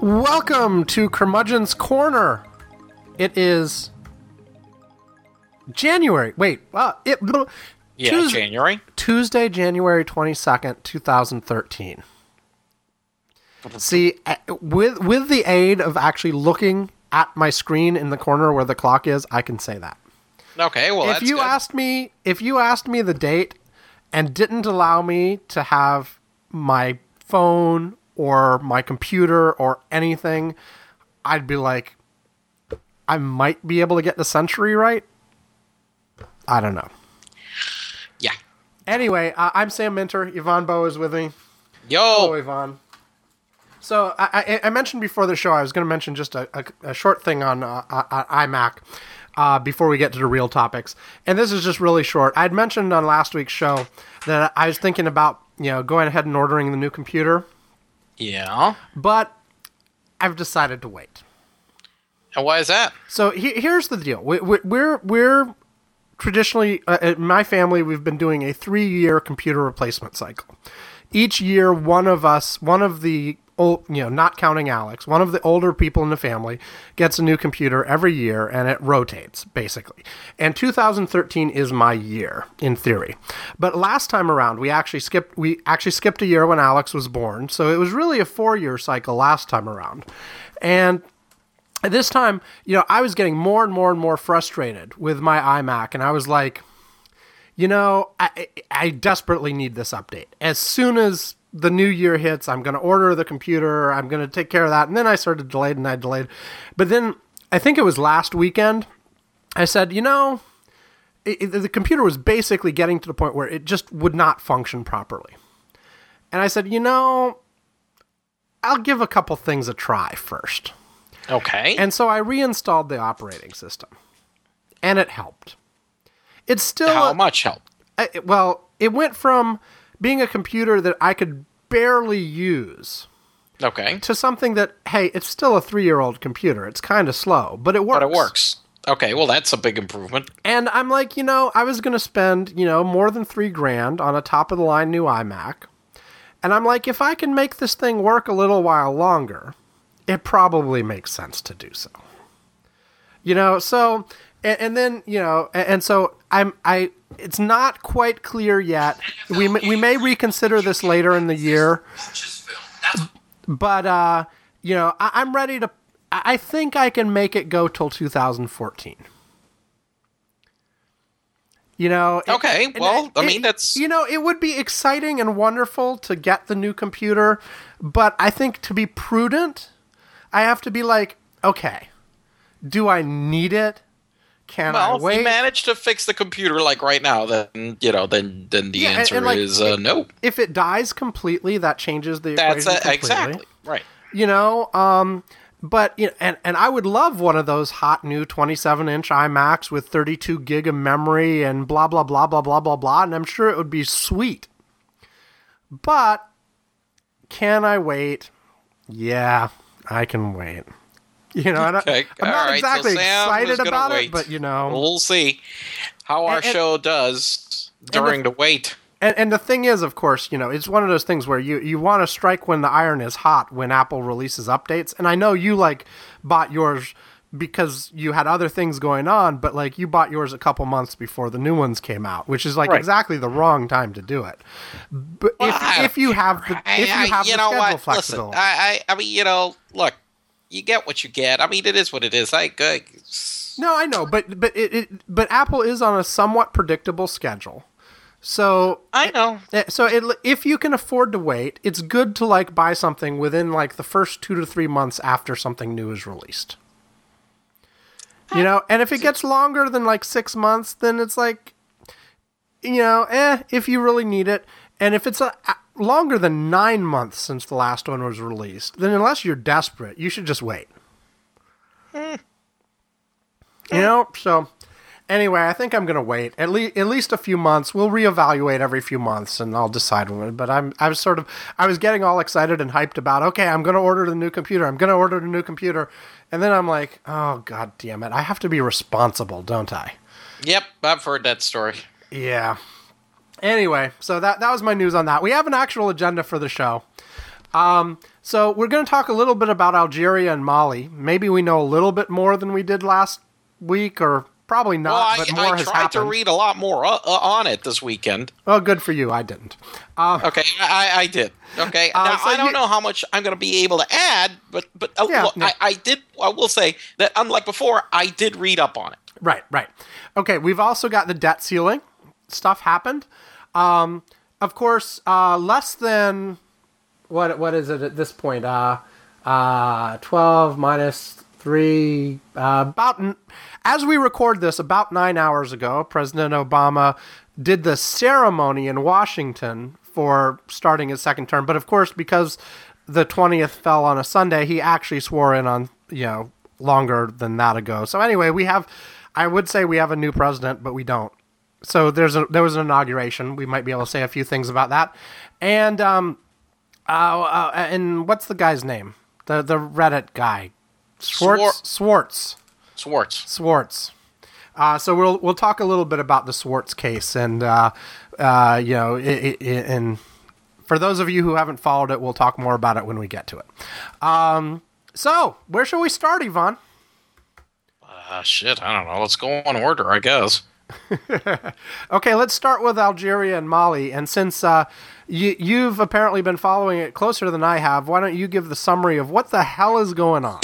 Welcome to Curmudgeon's Corner. It is January. January. Tuesday, January 22nd, 2013. See, with the aid of actually looking at my screen in the corner where the clock is, I can say that. Okay, well, that's good. If you asked me the date and didn't allow me to have my phone or my computer or anything, I'd be like, I might be able to get the century right. I don't know. Yeah. Anyway, I'm Sam Minter. Yvonne Bowe is with me. Yo. Hello, Yvonne. So I mentioned before the show I was going to mention just a short thing on iMac before we get to the real topics. And this is just really short. I'd mentioned on last week's show that I was thinking about, going ahead and ordering the new computer. Yeah. But I've decided to wait. And why is that? So here's the deal. We're traditionally, in my family, we've been doing a 3-year computer replacement cycle. Each year, one of the old, not counting Alex, one of the older people in the family gets a new computer every year, and it rotates, basically. And 2013 is my year, in theory. But last time around, we actually skipped a year when Alex was born, so it was really a 4-year cycle last time around. And this time, I was getting more and more and more frustrated with my iMac, and I was like, I desperately need this update. As soon as the new year hits, I'm going to order the computer, I'm going to take care of that. And then I started delayed. But then, I think it was last weekend, I said, the computer was basically getting to the point where it just would not function properly. And I said, I'll give a couple things a try first. Okay. And so I reinstalled the operating system. And it helped. It's still... How much help? It went from being a computer that I could barely use... Okay. ...to something that, hey, it's still a 3-year-old computer. It's kind of slow, but it works. But it works. Okay, well, that's a big improvement. And I'm like, I was going to spend, more than $3,000 on a top-of-the-line new iMac. And I'm like, if I can make this thing work a little while longer, it probably makes sense to do so. So... And then, and so it's not quite clear yet. We may reconsider this later in the year. But, I'm ready to, I think I can make it go till 2014. Okay, that's... it would be exciting and wonderful to get the new computer, but I think to be prudent, I have to be like, okay, do I need it? If you manage to fix the computer like right now, then the answer is no. If it dies completely, that changes the equation completely. Exactly right. But and I would love one of those hot new 27-inch iMacs with 32 gig of memory and blah blah blah blah blah blah blah, and I'm sure it would be sweet. But can I wait? Yeah, I can wait. I'm not exactly excited about it, but we'll see how our show does during the wait. And the thing is, of course, it's one of those things where you want to strike when the iron is hot when Apple releases updates. And I know you bought yours because you had other things going on, but you bought yours a couple months before the new ones came out, which is exactly the wrong time to do it. But if you have the schedule flexibility, I mean, look. You get what you get. I mean, it is what it is. No, I know, but Apple is on a somewhat predictable schedule. So I know. If you can afford to wait, it's good to buy something within the first 2 to 3 months after something new is released. And if it gets longer than 6 months, then it's if you really need it. And if it's longer than 9 months since the last one was released, then unless you're desperate, you should just wait. So anyway, I think I'm going to wait at least a few months. We'll reevaluate every few months and I'll decide when it. But I was getting all excited and hyped about, okay, I'm going to order the new computer. And then I'm like, oh, God damn it. I have to be responsible, don't I? Yep. I've heard that story. Yeah. Anyway, so that was my news on that. We have an actual agenda for the show. So we're going to talk a little bit about Algeria and Mali. Maybe we know a little bit more than we did last week, or probably not, but more has happened. I tried to read a lot more on it this weekend. Oh, good for you. I didn't. Okay, I did. Okay, now I don't know how much I'm going to be able to add, but I did. I will say that unlike before, I did read up on it. Right. Okay, we've also got the debt ceiling. Stuff happened. Of course, less than what is it at this point? 12 minus 3. As we record this, about 9 hours ago, President Obama did the ceremony in Washington for starting his second term. But of course, because the 20th fell on a Sunday, he actually swore in on longer than that ago. So anyway, I would say we have a new president, but we don't. So there was an inauguration. We might be able to say a few things about that. And what's the guy's name? The Reddit guy, Swartz. So we'll talk a little bit about the Swartz case, and and for those of you who haven't followed it, we'll talk more about it when we get to it. So where shall we start, Ivan? Shit, I don't know. Let's go in order, I guess. Okay, let's start with Algeria and Mali. And since you've apparently been following it closer than I have, why don't you give the summary of what the hell is going on?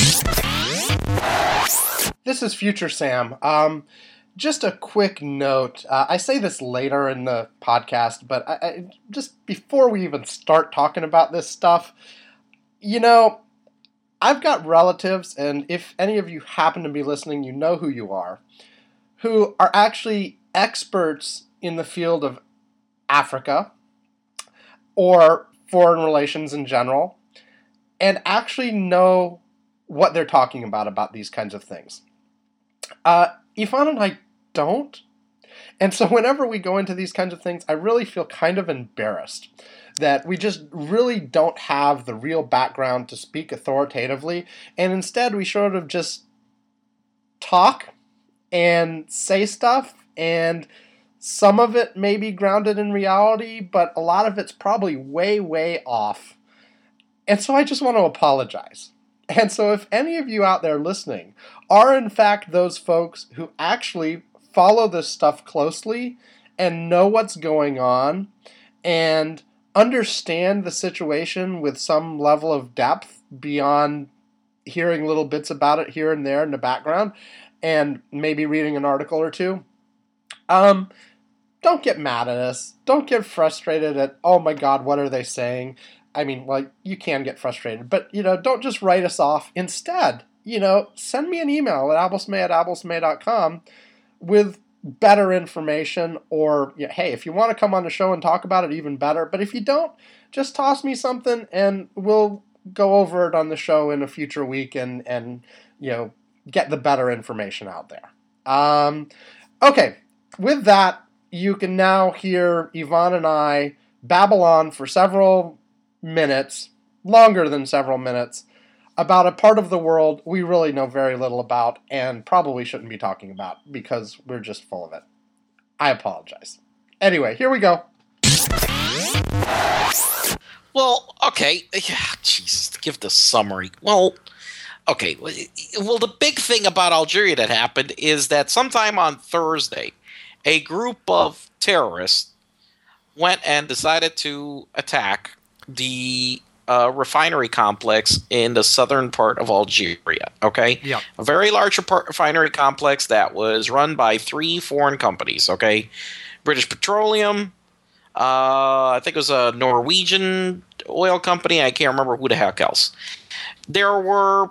This is Future Sam. Just a quick note. I say this later in the podcast, but I just before we even start talking about this stuff, I've got relatives, and if any of you happen to be listening, you know who you are, who are actually experts in the field of Africa or foreign relations in general, and actually know what they're talking about these kinds of things. Ivan and I don't. And so whenever we go into these kinds of things, I really feel kind of embarrassed that we just really don't have the real background to speak authoritatively, and instead we sort of just talk and say stuff, and some of it may be grounded in reality, but a lot of it's probably way, way off. And so I just want to apologize. And so if any of you out there listening are in fact those folks who actually follow this stuff closely and know what's going on and understand the situation with some level of depth beyond hearing little bits about it here and there in the background, and maybe reading an article or two, don't get mad at us. Don't get frustrated at, oh my God, what are they saying? I mean, well, you can get frustrated, but, don't just write us off. Instead, send me an email at abelsmay@abelsmay.com with better information, or, hey, if you want to come on the show and talk about it, even better. But if you don't, just toss me something and we'll go over it on the show in a future week and get the better information out there. Okay, with that, you can now hear Ivan and I babble on for several minutes, longer than several minutes, about a part of the world we really know very little about and probably shouldn't be talking about because we're just full of it. I apologize. Anyway, here we go. Well, okay. Jesus, give the summary. Well, okay. Well, the big thing about Algeria that happened is that sometime on Thursday, a group of terrorists went and decided to attack the refinery complex in the southern part of Algeria. Okay, yeah, a very large refinery complex that was run by 3 foreign companies. Okay, British Petroleum. I think it was a Norwegian oil company. I can't remember who the heck else. There were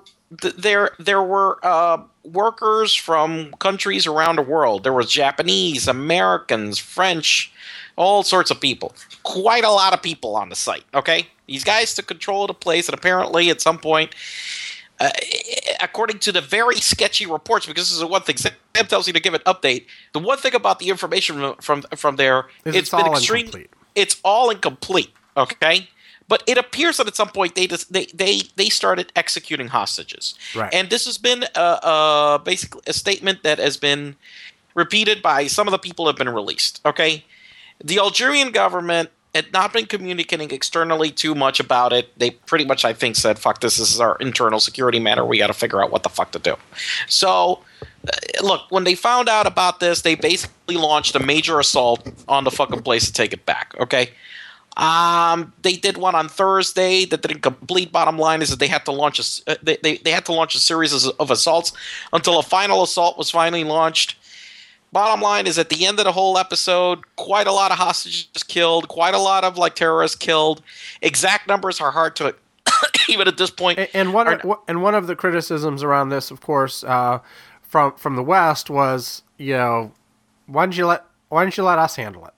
workers from countries around the world. There was Japanese, Americans, French, all sorts of people. Quite a lot of people on the site, okay? These guys took control of the place, and apparently at some point, according to the very sketchy reports, because this is one thing, Sam tells you to give an update. The one thing about the information from there, it's been extremely incomplete. It's all incomplete, okay? But it appears that at some point they started executing hostages. Right. And this has been basically a statement that has been repeated by some of the people who have been released, okay? The Algerian government had not been communicating externally too much about it. They pretty much, I think, said, fuck this is our internal security matter. We got to figure out what the fuck to do. So, look, when they found out about this, they basically launched a major assault on the fucking place to take it back, okay? They did one on Thursday that didn't complete. Bottom line is that they had to launch they had to launch a series of assaults until a final assault was finally launched. Bottom line is at the end of the whole episode, quite a lot of hostages killed, quite a lot of terrorists killed. Exact numbers are hard to even at this point. And one of the criticisms around this, of course, from the West was, why didn't you let us handle it?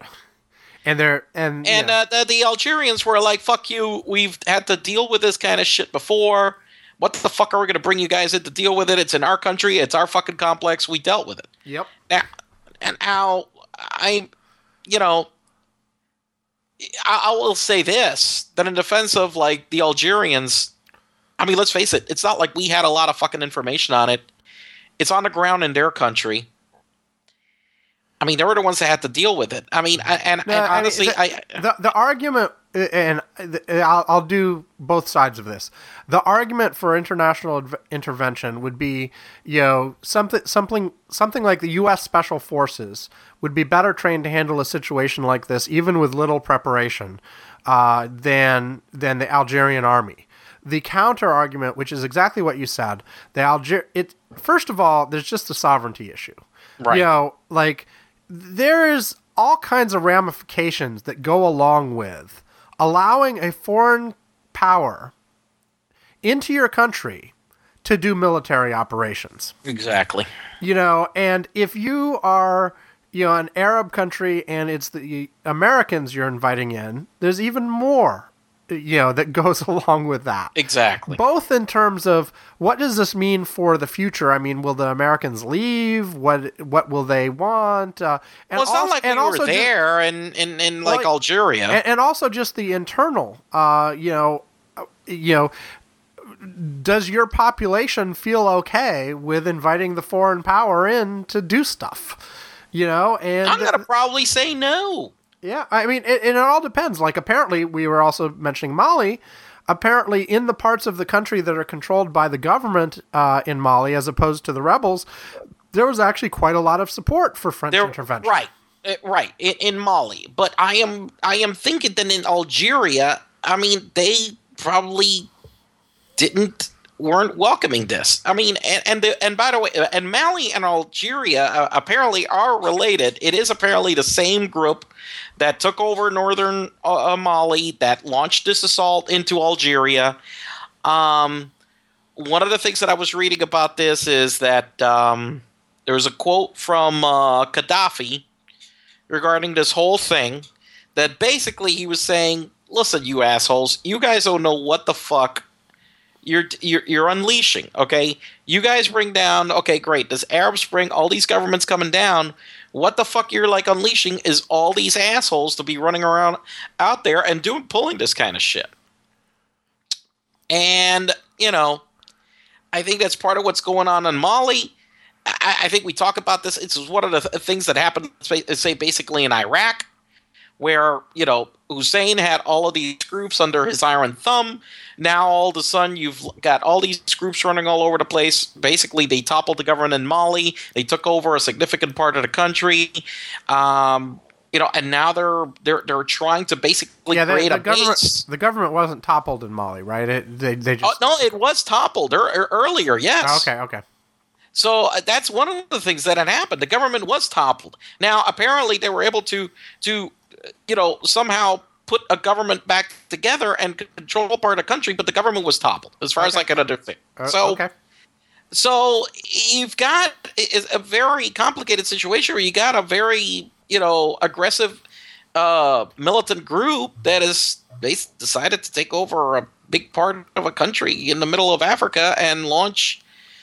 The Algerians were like, fuck you, we've had to deal with this kind of shit before. What the fuck are we going to bring you guys in to deal with it? It's in our country. It's our fucking complex. We dealt with it. Yep. Now, I will say this, that in defense of, the Algerians, I mean, let's face it, it's not like we had a lot of fucking information on it. It's on the ground in their country. I mean, they were the ones that had to deal with it. I mean, honestly, the argument, and I'll do both sides of this. The argument for international intervention would be, something like the U.S. Special Forces would be better trained to handle a situation like this, even with little preparation, than the Algerian army. The counter argument, which is exactly what you said, first of all, there's just a sovereignty issue. Right. There is all kinds of ramifications that go along with allowing a foreign power into your country to do military operations. Exactly. And if you are, an Arab country and it's the Americans you're inviting in, there's even more that goes along with that. Exactly. Both in terms of what does this mean for the future? I mean, will the Americans leave? What will they want? It's not like we were there in Algeria. And also just the internal, does your population feel okay with inviting the foreign power in to do stuff? And I'm going to probably say no. Yeah, I mean, it all depends. Apparently, we were also mentioning Mali. Apparently, in the parts of the country that are controlled by the government in Mali, as opposed to the rebels, there was actually quite a lot of support for French intervention. Right, in Mali. But I am thinking that in Algeria, I mean, they probably weren't welcoming this. I mean, and by the way, and Mali and Algeria apparently are related. It is apparently the same group that took over northern Mali, that launched this assault into Algeria. One of the things that I was reading about this is that there was a quote from Gaddafi regarding this whole thing, that basically he was saying, listen, you assholes, you guys don't know what the fuck you're unleashing, okay? You guys bring down, okay, great, does Arab Spring, all these governments coming down, what the fuck you're unleashing is all these assholes to be running around out there and pulling this kind of shit. And, I think that's part of what's going on in Mali. I think we talk about this. It's one of the things that happened, say, basically in Iraq, where, Hussein had all of these groups under his iron thumb. Now, all of a sudden, you've got all these groups running all over the place. Basically, they toppled the government in Mali. They took over a significant part of the country. And now they're trying to basically create a base. The government wasn't toppled in Mali, right? They just... no, it was toppled earlier, yes. Okay. So that's one of the things that had happened. The government was toppled. Now, apparently, they were able to somehow put a government back together and control part of the country, but the government was toppled, as far as I can understand. So you've got a very complicated situation where you got a very, aggressive militant group that is decided to take over a big part of a country in the middle of Africa and launch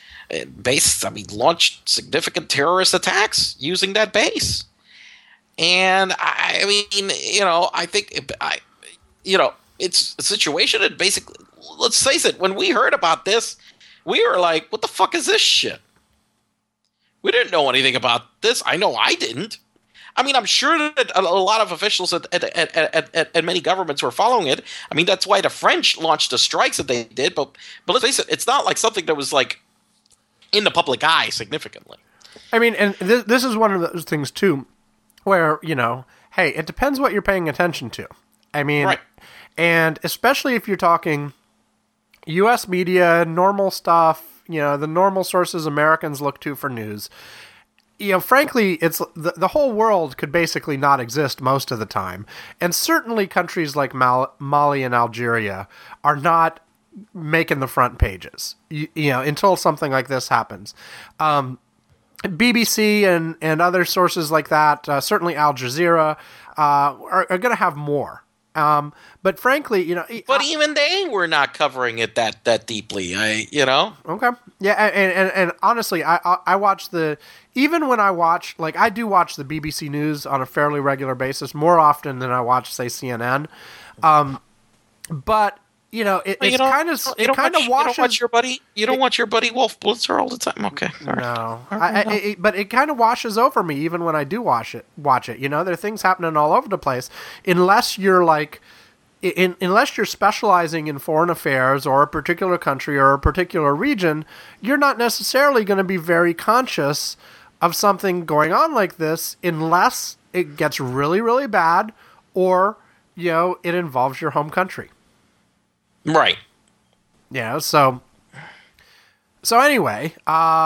significant terrorist attacks using that base. And I mean, I think it's a situation that basically, let's face it, when we heard about this, we were like, what the fuck is this shit? We didn't know anything about this. I know I didn't. I mean, I'm sure that a lot of officials at many governments were following it. I mean, that's why the French launched the strikes that they did. But let's face it, it's not like something that was like in the public eye significantly. I mean, and this is one of those things too, where hey, it depends what you're paying attention to. I mean, right. And especially if you're talking U.S. media, normal stuff, the normal sources Americans look to for news. Frankly, it's the whole world could basically not exist most of the time, and certainly countries like Mali and Algeria are not making the front pages. Until something like this happens. BBC and other sources like that, certainly Al Jazeera, are going to have more. But frankly, but even they were not covering it that deeply. Okay, yeah, and honestly, I watch even when I watch, like, I do watch the BBC News on a fairly regular basis, more often than I watch, say, CNN. But it kind of washes. You don't watch your buddy Wolf Blitzer all the time. Okay, no, but it kind of washes over me even when I do watch it. There are things happening all over the place, unless you're like, unless you're specializing in foreign affairs or a particular country or a particular region, you're not necessarily going to be very conscious of something going on like this, unless it gets really, really bad, or it involves your home country. Right. Yeah, so anyway,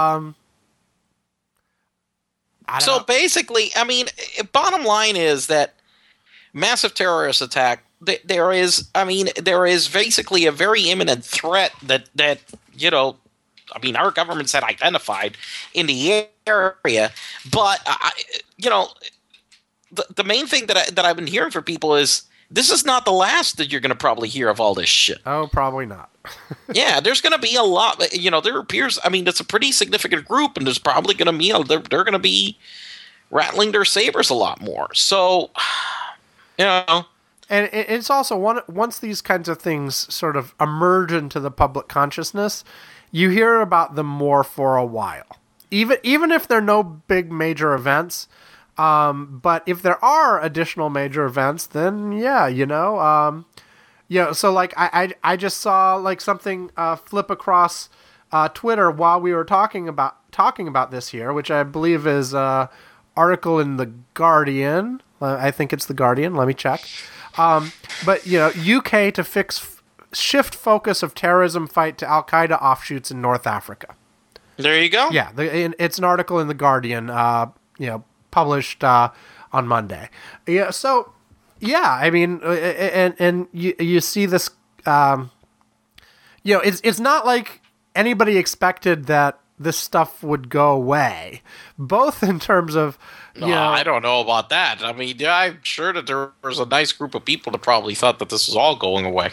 basically, I mean, bottom line is that massive terrorist attack, there is basically a very imminent threat that our governments had identified in the area, but the main thing that I've been hearing from people is, this is not the last that you're going to probably hear of all this shit. Oh, probably not. Yeah, there's going to be a lot. There appears. I mean, it's a pretty significant group, and there's probably going to be they're going to be rattling their sabers a lot more. So, and it's also once these kinds of things sort of emerge into the public consciousness, you hear about them more for a while. Even if they're no big major events. But if there are additional major events, then yeah, so like I just saw like something flip across Twitter while we were talking about this here, which I believe is article in the Guardian. I think it's the Guardian. Let me check. But UK to shift focus of terrorism fight to Al Qaeda offshoots in North Africa. There you go. Yeah, it's an article in the Guardian. Published on Monday. Yeah, so yeah, I mean, and you see this. It's not like anybody expected that this stuff would go away. Both in terms of I don't know about that. I mean, I'm sure that there was a nice group of people that probably thought that this was all going away.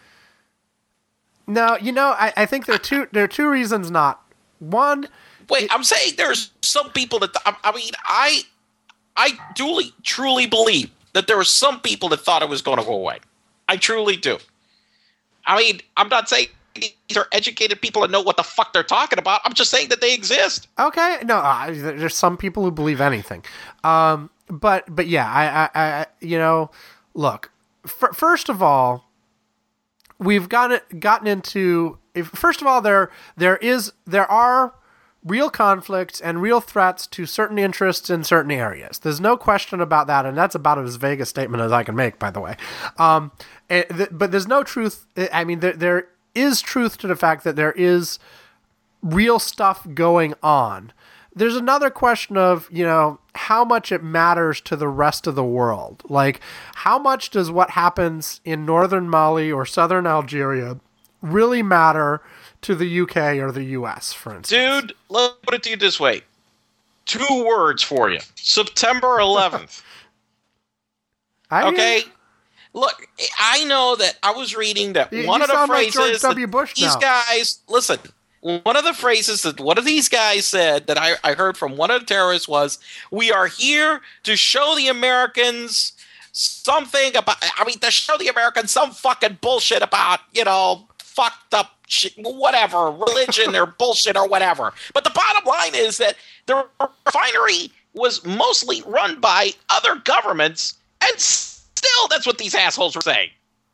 No, I think there are two reasons not. One. Wait, I'm saying there's some people that I truly believe that there were some people that thought it was going to go away. I truly do. I mean, I'm not saying these are educated people that know what the fuck they're talking about. I'm just saying that they exist. Okay, no, there's some people who believe anything. But yeah, I look. First of all, we've gotten into. First of all, there are real conflicts and real threats to certain interests in certain areas. There's no question about that, and that's about as vague a statement as I can make, by the way. But there's no truth. I mean, there is truth to the fact that there is real stuff going on. There's another question of, how much it matters to the rest of the world. Like, how much does what happens in northern Mali or southern Algeria really matter to the UK or the US, for instance? Dude, let me put it to you this way. 2 words for you. September 11th. Okay? Look, I know that I was reading that one of the phrases like George W. Bush these guys, listen, one of the phrases that one of these guys said that I heard from one of the terrorists was, we are here to show the Americans something about, to show the Americans some fucking bullshit about, fucked up shit, whatever, religion or bullshit or whatever. But the bottom line is that the refinery was mostly run by other governments, and still that's what these assholes were saying.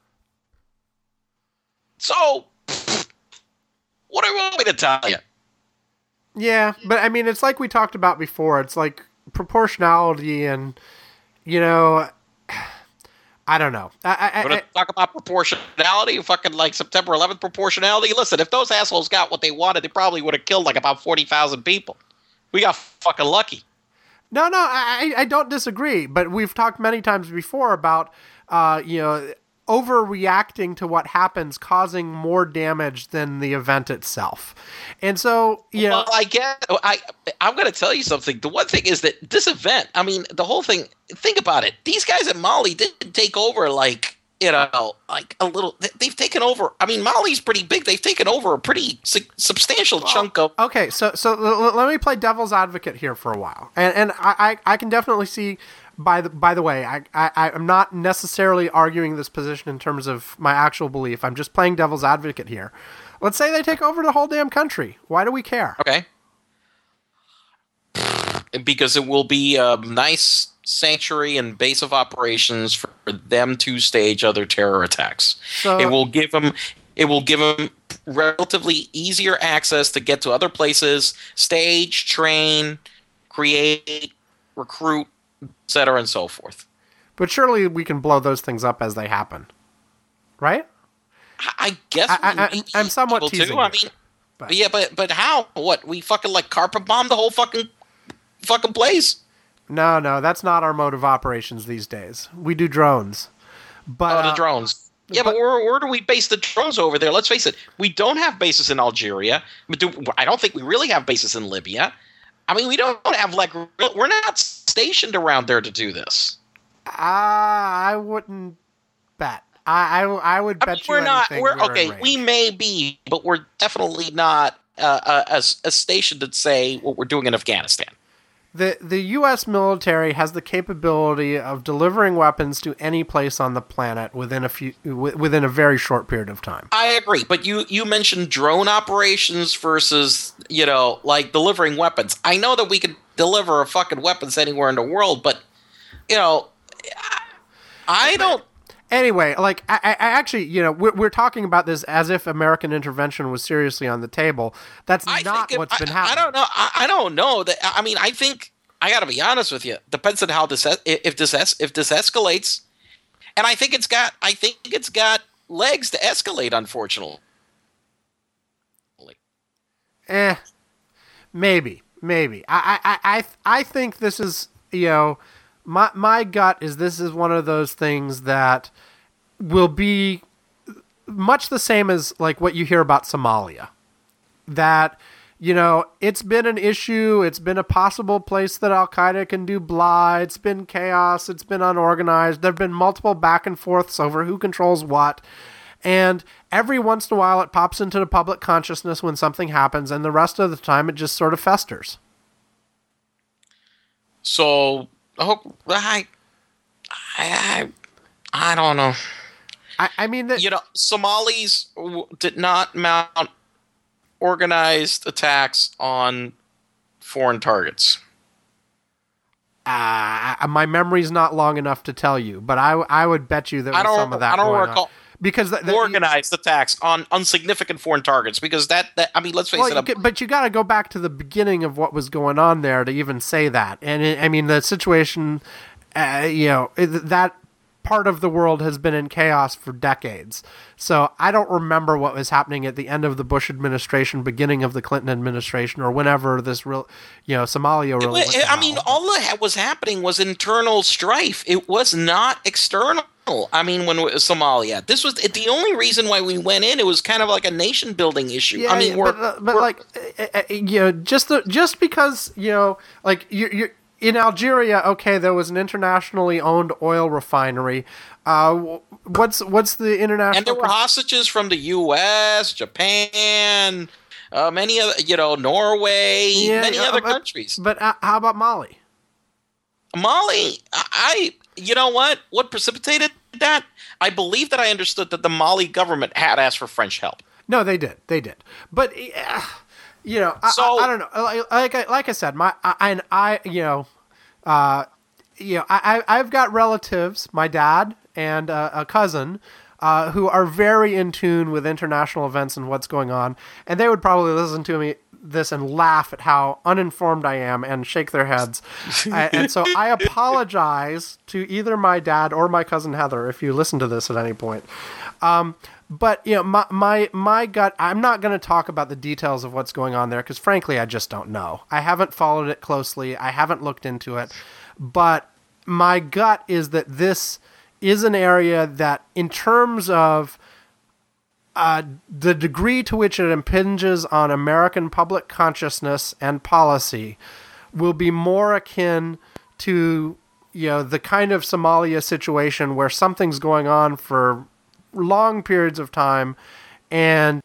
So, what do you want me to tell you? Yeah, but I mean, it's like we talked about before. It's like proportionality and, I don't know. We're going to talk about proportionality, fucking like September 11th proportionality. Listen, if those assholes got what they wanted, they probably would have killed like about 40,000 people. We got fucking lucky. No, I don't disagree. But we've talked many times before about, overreacting to what happens causing more damage than the event itself. And so, Well, I'm going to tell you something. The one thing is that this event, I mean, the whole thing, think about it. These guys at Mali didn't take over like a little, they've taken over. I mean, Mali's pretty big. They've taken over a pretty substantial chunk of. Okay, so let me play devil's advocate here for a while. And I can definitely see. By the way, I'm not necessarily arguing this position in terms of my actual belief. I'm just playing devil's advocate here. Let's say they take over the whole damn country. Why do we care? Okay. Because it will be a nice sanctuary and base of operations for them to stage other terror attacks. So, it will give them relatively easier access to get to other places, stage, train, create, recruit, etc. and so forth. But surely we can blow those things up as they happen, right? I guess I'm somewhat teasing. I mean, but how? What? We fucking like carpet bomb the whole fucking place? No, that's not our mode of operations these days. We do drones. But the drones. Yeah, but where do we base the drones over there? Let's face it, we don't have bases in Algeria. I don't think we really have bases in Libya. I mean, we don't have we're not stationed around there to do this. I wouldn't bet. I would bet you anything. We may be, but we're definitely not a station to say what we're doing in Afghanistan. The U.S. military has the capability of delivering weapons to any place on the planet within a very short period of time. I agree, but you mentioned drone operations versus like delivering weapons. I know that we could deliver fucking weapons anywhere in the world, but I don't. Anyway, like I actually, we're talking about this as if American intervention was seriously on the table. That's not what's been happening. I don't know. I don't know that. I mean, I think I got to be honest with you. Depends on how this if this escalates, and I think it's got legs to escalate. Unfortunately, maybe. I think this is my gut is this is one of those things that will be much the same as like what you hear about Somalia. That, it's been an issue. It's been a possible place that Al-Qaeda can do blah. It's been chaos. It's been unorganized. There have been multiple back and forths over who controls what. And every once in a while it pops into the public consciousness when something happens, and the rest of the time it just sort of festers. So, I don't know. I mean, Somalis did not mount organized attacks on foreign targets. My memory's not long enough to tell you, but I would bet you there was some of that. I don't recall. Because organized attacks on significant foreign targets, because that I mean, let's face it. But you got to go back to the beginning of what was going on there to even say that. And I mean, the situation, that part of the world has been in chaos for decades. So I don't remember what was happening at the end of the Bush administration, beginning of the Clinton administration, or whenever this Somalia really went to hell. I mean, all that was happening was internal strife. It was not external. I mean, when it was Somalia, this was the only reason why we went in. It was kind of like a nation building issue. Yeah, I mean, just because you're in Algeria, okay, there was an internationally owned oil refinery. What's the international? And there were hostages from the U.S., Japan, many other, Norway, many other countries. But how about Mali? Mali, you know what? What precipitated that? I believe that I understood that the Mali government had asked for French help. No, they did. But I don't know. Like I said, I've got relatives, my dad and a cousin, who are very in tune with international events and what's going on, and they would probably listen to me this and laugh at how uninformed I am and shake their heads. And so I apologize to either my dad or my cousin Heather if you listen to this at any point. But my gut, I'm not going to talk about the details of what's going on there because frankly I just don't know. I haven't followed it closely. I haven't looked into it. But my gut is that this is an area that, in terms of the degree to which it impinges on American public consciousness and policy, will be more akin to the kind of Somalia situation where something's going on for long periods of time, and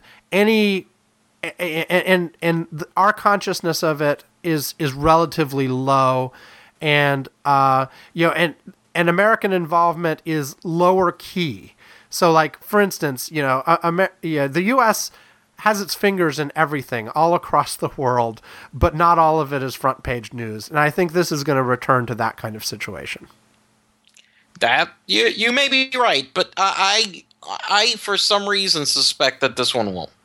our consciousness of it is relatively low, and and American involvement is lower key. So, like, for instance, the U.S. has its fingers in everything all across the world, but not all of it is front page news. And I think this is going to return to that kind of situation. That you may be right, but I for some reason suspect that this one won't.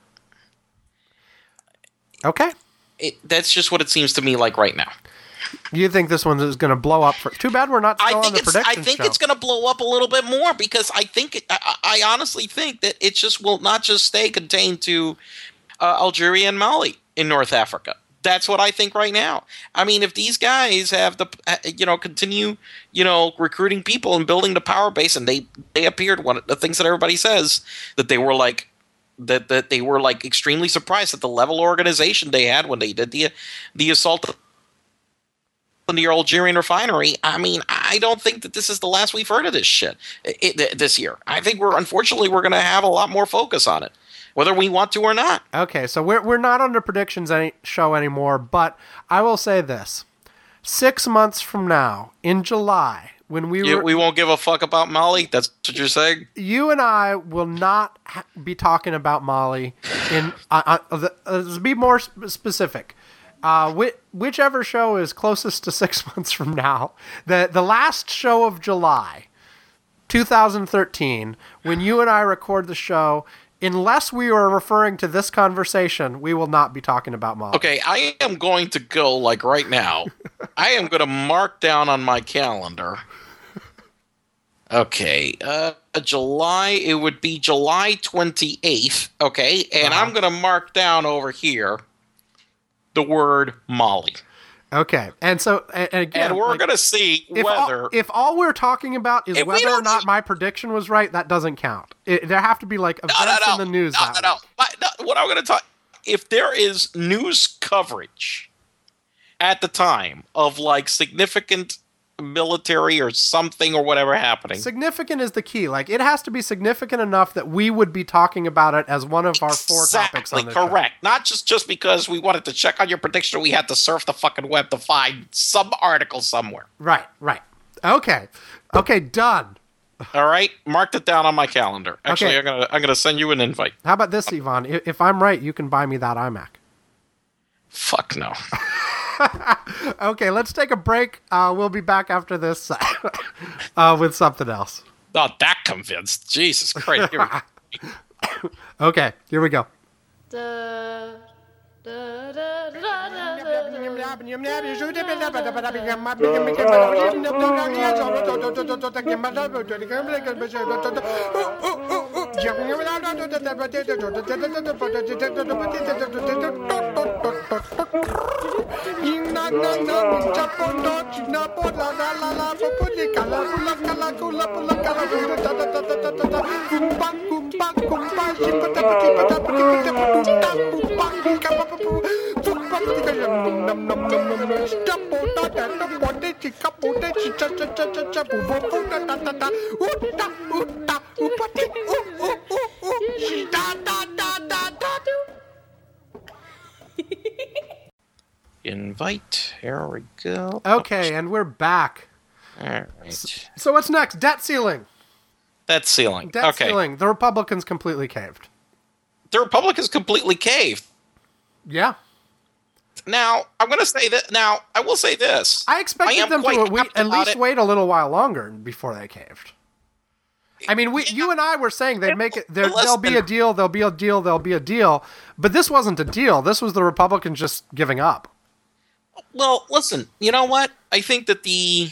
Okay. That's just what it seems to me like right now. You think this one is going to blow up? Too bad we're not still on the prediction I think it's going to blow up a little bit more because I honestly think that it just will not just stay contained to Algeria and Mali in North Africa. That's what I think right now. I mean, if these guys have continue recruiting people and building the power base, and they appeared, one of the things that everybody says, that they were like that they were like extremely surprised at the level of organization they had when they did the assault on the Algerian refinery. I mean, I don't think that this is the last we've heard of this shit this year. I think we're going to have a lot more focus on it, whether we want to or not. Okay, so we're not on the predictions show anymore, but I will say this: 6 months from now, in July, when we won't give a fuck about Mali. That's what you're saying. You and I will not be talking about Mali. Let's be more specific. Whichever show is closest to 6 months from now, the last show of July 2013, when you and I record the show, unless we are referring to this conversation, we will not be talking about Mali. Okay, I am going to go, like, right now. I am going to mark down on my calendar. Okay, July, it would be July 28th, okay? And I'm going to mark down over here the word Mali. Okay, and so again, and we're going to see whether if all we're talking about is whether or not my prediction was right, that doesn't count. There have to be like events in the news. No. What I'm going to talk, if there is news coverage at the time of like significant military or something or whatever happening. Significant is the key. Like, it has to be significant enough that we would be talking about it as one of our 4 topics on the show. Correct. Not just because we wanted to check on your prediction, we had to surf the fucking web to find some article somewhere. Right. Okay, done. All right, marked it down on my calendar. Actually, okay. I'm gonna send you an invite. How about this, Ivan? If I'm right, you can buy me that iMac. Fuck no. Okay, let's take a break. We'll be back after this with something else. Not that convinced. Jesus Christ. Here we go. Okay, here we go. Invite. Here we go. Okay, and we're back. All right. So what's next? Debt ceiling. Debt ceiling. Debt ceiling. The Republicans completely caved. The Republicans completely caved. Yeah. Now, I'm going to say that. Now, I will say this. I expected am them quite to happy at about least it. wait a little while longer before they caved. I mean, you and I were saying they'd make it. There'll be a deal. There'll be a deal. There'll be a deal. But this wasn't a deal. This was the Republicans just giving up. Well, listen. You know what? I think that the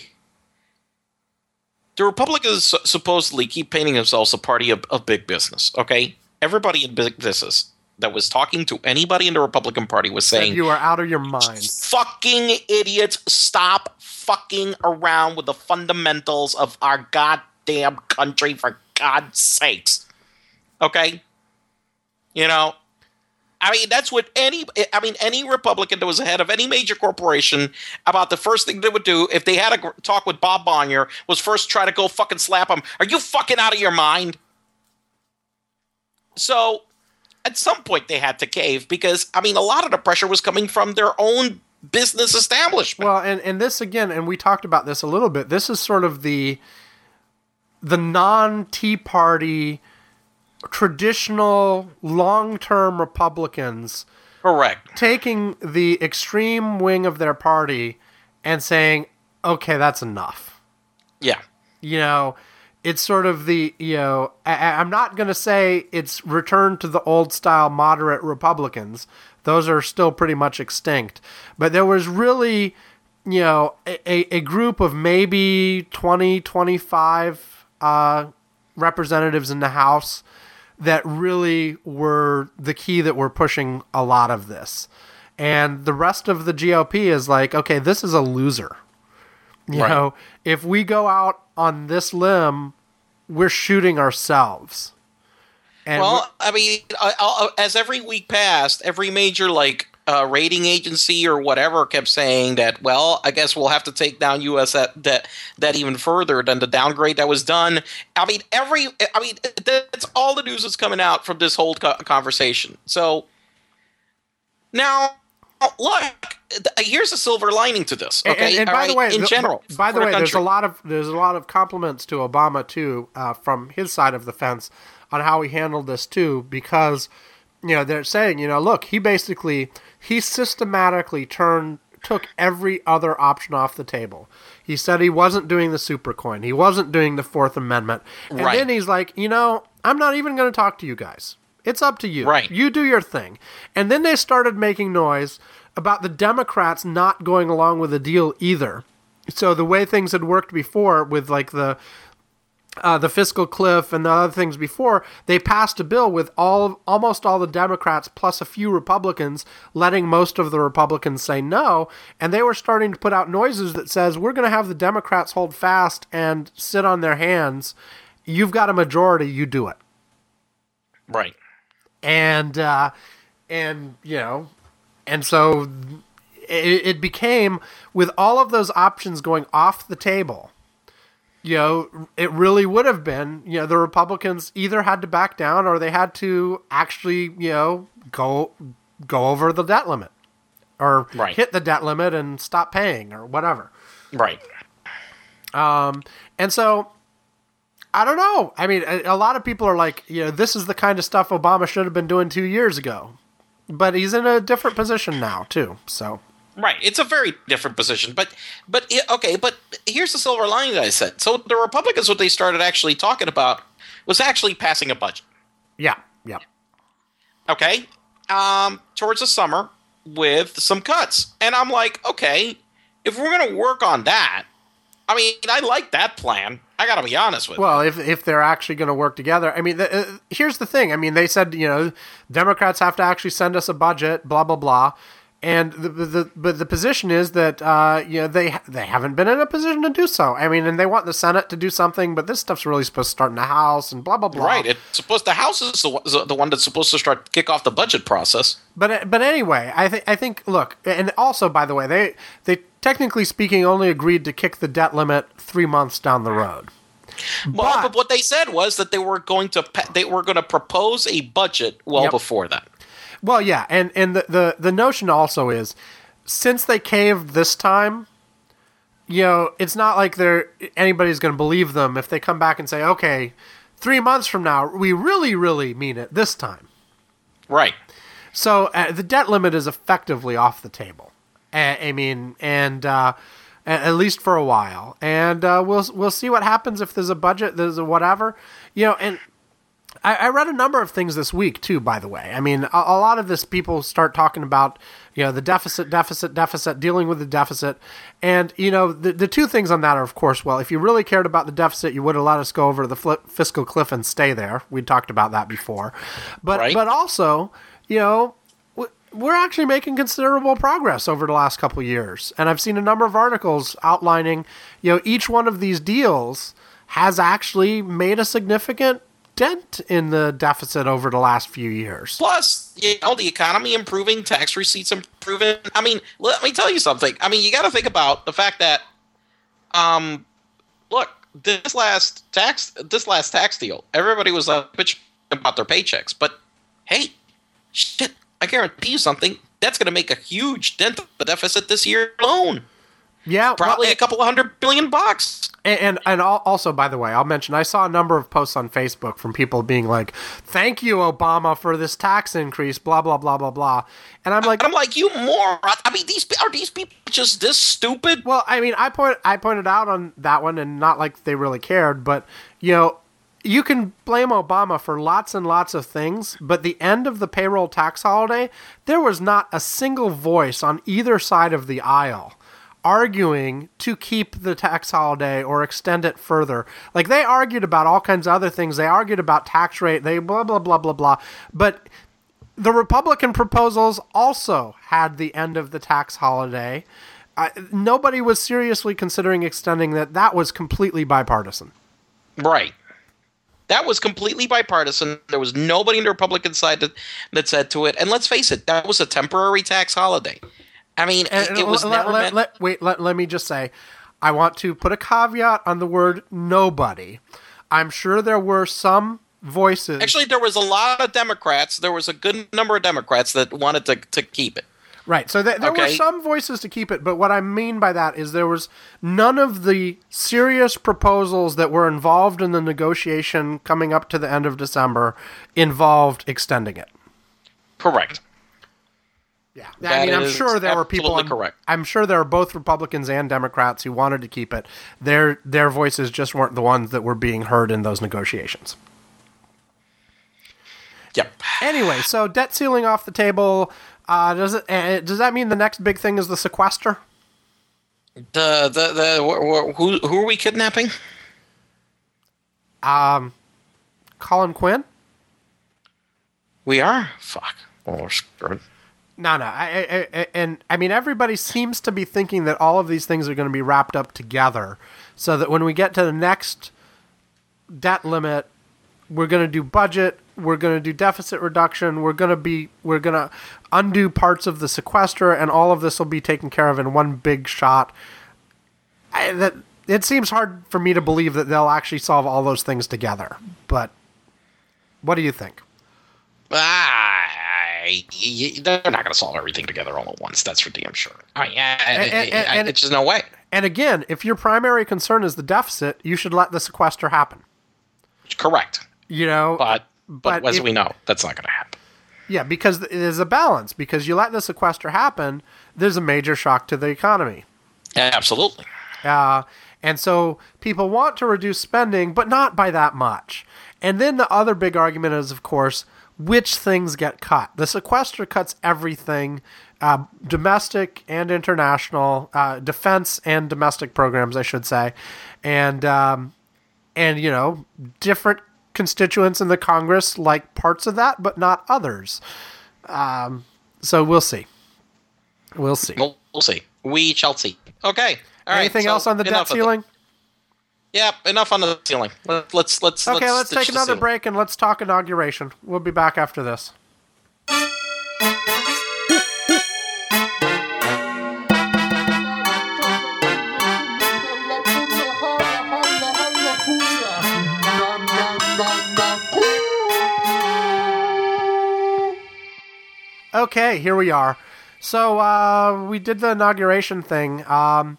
Republicans supposedly keep painting themselves a party of big business. Okay, everybody in big business that was talking to anybody in the Republican Party was saying, "You are out of your mind, fucking idiots! Stop fucking around with the fundamentals of our goddamn country, for God's sakes." Okay, you know, I mean, that's what any Republican that was ahead of any major corporation about the first thing they would do if they had a talk with Bob Bonnier was first try to go fucking slap him. Are you fucking out of your mind? So at some point they had to cave because, I mean, a lot of the pressure was coming from their own business establishment. Well, and this again, and we talked about this a little bit, this is sort of the non-Tea Party traditional long-term Republicans, correct, taking the extreme wing of their party and saying, okay, that's enough. Yeah. You know, it's sort of the, you know, I'm not going to say it's returned to the old style moderate Republicans. Those are still pretty much extinct. But there was really, you know, a group of maybe 20, 25 representatives in the House that really were the key that were pushing a lot of this. And the rest of the GOP is like, okay, this is a loser. You know, if we go out on this limb, we're shooting ourselves. And well, I mean, as every week passed, every major rating agency or whatever kept saying that, well, I guess we'll have to take down U.S. that even further than the downgrade that was done. I mean, that's all the news that's coming out from this whole conversation. So now, look, here's a silver lining to this. Okay, and by the way, in general, by the way, there's a lot of compliments to Obama too, from his side of the fence on how he handled this too, because, you know, they're saying, you know, look, he systematically took every other option off the table. He said he wasn't doing the supercoin. He wasn't doing the Fourth Amendment. And then he's like, you know, I'm not even going to talk to you guys. It's up to you. Right. You do your thing. And then they started making noise about the Democrats not going along with the deal either. So the way things had worked before with like the fiscal cliff and the other things before, they passed a bill with almost all the Democrats plus a few Republicans letting most of the Republicans say no, and they were starting to put out noises that says, we're going to have the Democrats hold fast and sit on their hands. You've got a majority, you do it. Right. And you know, and so it became, with all of those options going off the table, you know, it really would have been, you know, the Republicans either had to back down or they had to actually, you know, go over the debt limit or hit the debt limit and stop paying or whatever. Right. And so, I don't know. I mean, a lot of people are like, you know, this is the kind of stuff Obama should have been doing 2 years ago. But he's in a different position now, too, so... Right, it's a very different position, but here's the silver lining that I said. So the Republicans, what they started actually talking about was actually passing a budget. Yeah. Okay, towards the summer with some cuts, and I'm like, okay, if we're going to work on that, I mean, I like that plan. I got to be honest with you. Well, if they're actually going to work together, I mean, here's the thing. I mean, they said, you know, Democrats have to actually send us a budget, blah blah blah. And the position is that you know, they haven't been in a position to do so. I mean, and they want the Senate to do something, but this stuff's really supposed to start in the House and blah blah blah. Right, the House is the one that's supposed to kick off the budget process. But anyway, I think look, and also by the way, they technically speaking only agreed to kick the debt limit 3 months down the road. But what they said was that they were going to propose a budget before that. Well, yeah, and the notion also is, since they caved this time, you know, it's not like anybody's going to believe them if they come back and say, okay, 3 months from now, we really, really mean it this time. Right. So the debt limit is effectively off the table. I mean, and at least for a while. And we'll see what happens if there's a budget, there's a whatever. And I read a number of things this week, too, by the way. I mean, a lot of this, people start talking about, the deficit, dealing with the deficit. And, the two things on that are, of course, well, if you really cared about the deficit, you would have let us go over the fiscal cliff and stay there. We talked about that before. But also, we're actually making considerable progress over the last couple of years. And I've seen a number of articles outlining, each one of these deals has actually made a significant dent in the deficit over the last few years. Plus, the economy improving, tax receipts improving. I mean, let me tell you something. I mean, you got to think about the fact that, look, this last tax deal, everybody was bitching about their paychecks. But hey, shit, I guarantee you something. That's going to make a huge dent in the deficit this year alone. Yeah, probably a couple of $100 billion. And also, by the way, I'll mention, I saw a number of posts on Facebook from people being like, "Thank you, Obama, for this tax increase." Blah blah blah blah blah. And I'm like, you moron! I mean, are these people just this stupid? Well, I mean, I pointed out on that one, and not like they really cared, but you can blame Obama for lots and lots of things, but the end of the payroll tax holiday, there was not a single voice on either side of the aisle arguing to keep the tax holiday or extend it further. Like, they argued about all kinds of other things. They argued about tax rate. They blah, blah, blah, blah, blah. But the Republican proposals also had the end of the tax holiday. Nobody was seriously considering extending that. That was completely bipartisan. Right. That was completely bipartisan. There was nobody on the Republican side that said to it. And let's face it, that was a temporary tax holiday. I mean, it was never meant... Let me just say, I want to put a caveat on the word nobody. I'm sure there were some voices... Actually, there was a lot of Democrats. There was a good number of Democrats that wanted to keep it. Right, so there were some voices to keep it, but what I mean by that is there was none of the serious proposals that were involved in the negotiation coming up to the end of December involved extending it. Correct. Yeah, I mean, I'm sure there were people. Correct. I'm sure there are both Republicans and Democrats who wanted to keep it. Their voices just weren't the ones that were being heard in those negotiations. Yep. Anyway, so debt ceiling off the table. Does that mean the next big thing is the sequester? Who are we kidnapping? Colin Quinn. We are? Fuck. Well, we're screwed. No. I mean, everybody seems to be thinking that all of these things are going to be wrapped up together, so that when we get to the next debt limit, we're going to do budget, we're going to do deficit reduction, we're going to undo parts of the sequester, and all of this will be taken care of in one big shot. It seems hard for me to believe that they'll actually solve all those things together. But what do you think? They're not going to solve everything together all at once. That's for damn sure. It's just no way. And again, if your primary concern is the deficit, you should let the sequester happen. Correct. But as we know, that's not going to happen. Yeah, because there's a balance. Because you let the sequester happen, there's a major shock to the economy. Absolutely. And so people want to reduce spending, but not by that much. And then the other big argument is, of course, which things get cut. The sequester cuts everything, domestic and international, defense and domestic programs, I should say, and different constituents in the Congress like parts of that, but not others. So we'll see. We'll see. We'll see. We shall see. Okay. All right. Anything else on the debt ceiling? Yep, enough on the ceiling. Let's take another break and let's talk inauguration. We'll be back after this. Okay, here we are. So we did the inauguration thing. The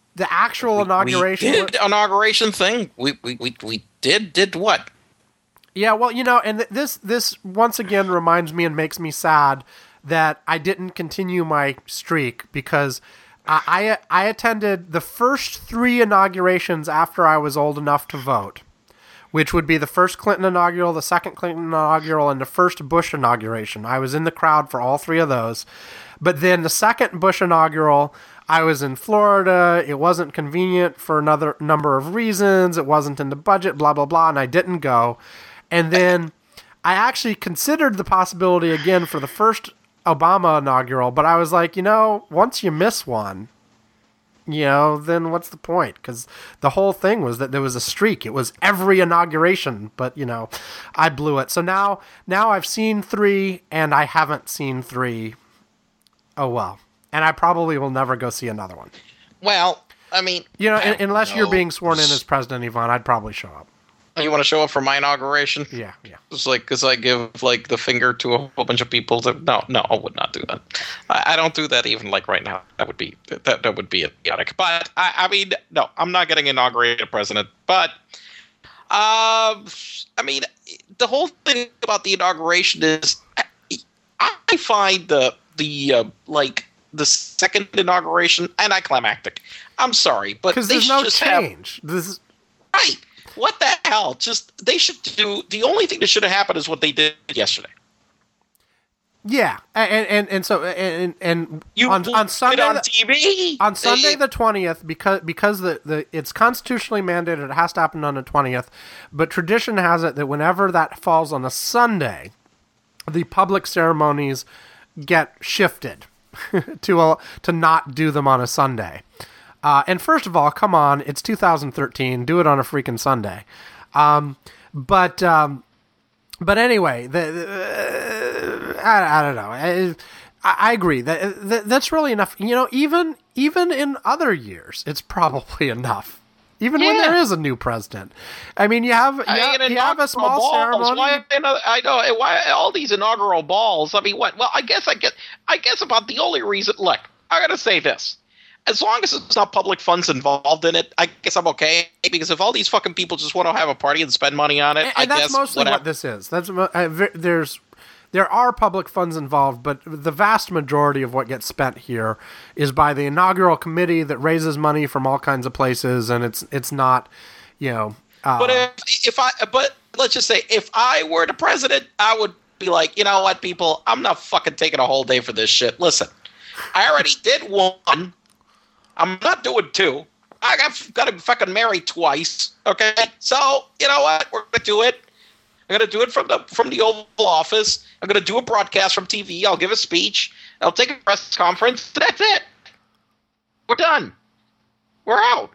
actual inauguration. We did inauguration thing. We did what? Yeah, well, and this once again reminds me and makes me sad that I didn't continue my streak because I attended the first 3 inaugurations after I was old enough to vote, which would be the first Clinton inaugural, the second Clinton inaugural, and the first Bush inauguration. I was in the crowd for all 3 of those. But then the second Bush inaugural, I was in Florida. It wasn't convenient for another number of reasons. It wasn't in the budget, blah, blah, blah, and I didn't go. And then I actually considered the possibility again for the first Obama inaugural, but I was like, once you miss one, then what's the point? Because the whole thing was that there was a streak. It was every inauguration, but, I blew it. So now I've seen 3, and I haven't seen 3. Oh, well. And I probably will never go see another one. Well, I mean... unless you're being sworn in as president, Yvonne, I'd probably show up. You want to show up for my inauguration? Yeah. It's like, because I give, the finger to a whole bunch of people. No, I would not do that. I don't do that even, right now. That would be idiotic. But, no, I'm not getting inaugurated president. But, the whole thing about the inauguration is, I find the second inauguration anticlimactic. I'm sorry, but because there's no change. Right. What the hell? They should do the only thing that should have happened is what they did yesterday. Yeah, and so you on Sunday on TV on Sunday the 20th because it's constitutionally mandated, it has to happen on the 20th. But tradition has it that whenever that falls on a Sunday, the public ceremonies get shifted to not do them on a Sunday. And first of all, come on, it's 2013. Do it on a freaking Sunday. But anyway, I don't know. I agree that's really enough. Even in other years, it's probably enough. Even when there is a new president. I mean, you have a small ceremony. I know why all these inaugural balls. I mean, what? Well, I guess about the only reason. Look, I gotta say this. As long as it's not public funds involved in it, I guess I'm okay. Because if all these fucking people just want to have a party and spend money on it, and that's mostly what this is. There are public funds involved, but the vast majority of what gets spent here is by the inaugural committee that raises money from all kinds of places, and it's not, But but let's just say, if I were the president, I would be like, you know what, people, I'm not fucking taking a whole day for this shit. Listen, I already did 1. I'm not doing 2. I got to fucking married twice. Okay, so you know what? We're gonna do it. I'm gonna do it from the Oval Office. I'm gonna do a broadcast from TV. I'll give a speech. I'll take a press conference. That's it. We're done. We're out.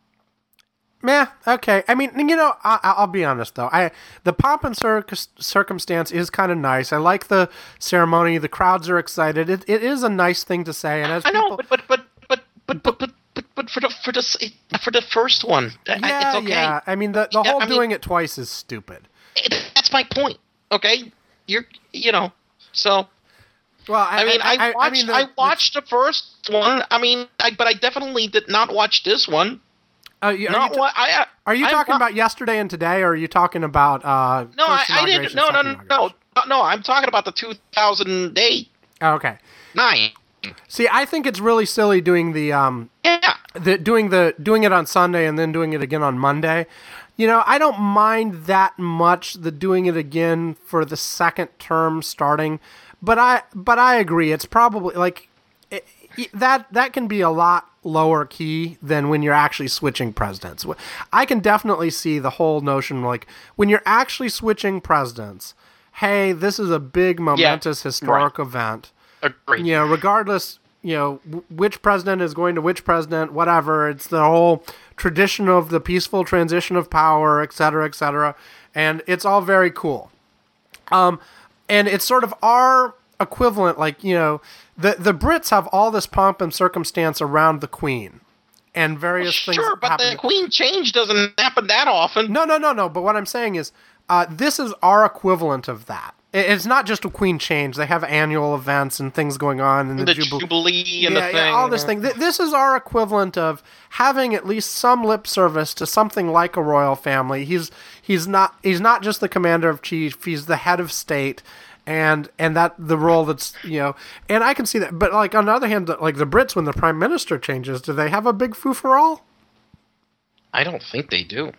Meh. Okay. I mean, I'll be honest though. The pomp and circumstance is kind of nice. I like the ceremony. The crowds are excited. It is a nice thing to say. And as I know, but for the first one, it's okay. Yeah. I mean, the whole doing it twice is stupid. That's my point. Okay, so. Well, I watched the first one. But I definitely did not watch this one. Are you talking about yesterday and today, or are you talking about? No, I didn't. No. I'm talking about the 2008. Oh, okay. 9. See, I think it's really silly doing doing it on Sunday and then doing it again on Monday. I don't mind that much the doing it again for the second term starting, but I agree. It's probably that can be a lot lower key than when you're actually switching presidents. I can definitely see the whole notion when you're actually switching presidents. Hey, this is a big momentous historic event. Agreed. Regardless, which president is going to which president, whatever. It's the whole tradition of the peaceful transition of power, et cetera, and it's all very cool. And it's sort of our equivalent, the Brits have all this pomp and circumstance around the Queen and various things. Sure, but the Queen change doesn't happen that often. No. But what I'm saying is, this is our equivalent of that. It's not just a Queen change. They have annual events and things going on, and the Jubilee and the thing. Yeah, all this thing. This is our equivalent of having at least some lip service to something like a royal family. He's not just the commander of chief. He's the head of state, and that the role that's And I can see that. But like on the other hand, like the Brits, when the prime minister changes, do they have a big foo-for-all? I don't think they do.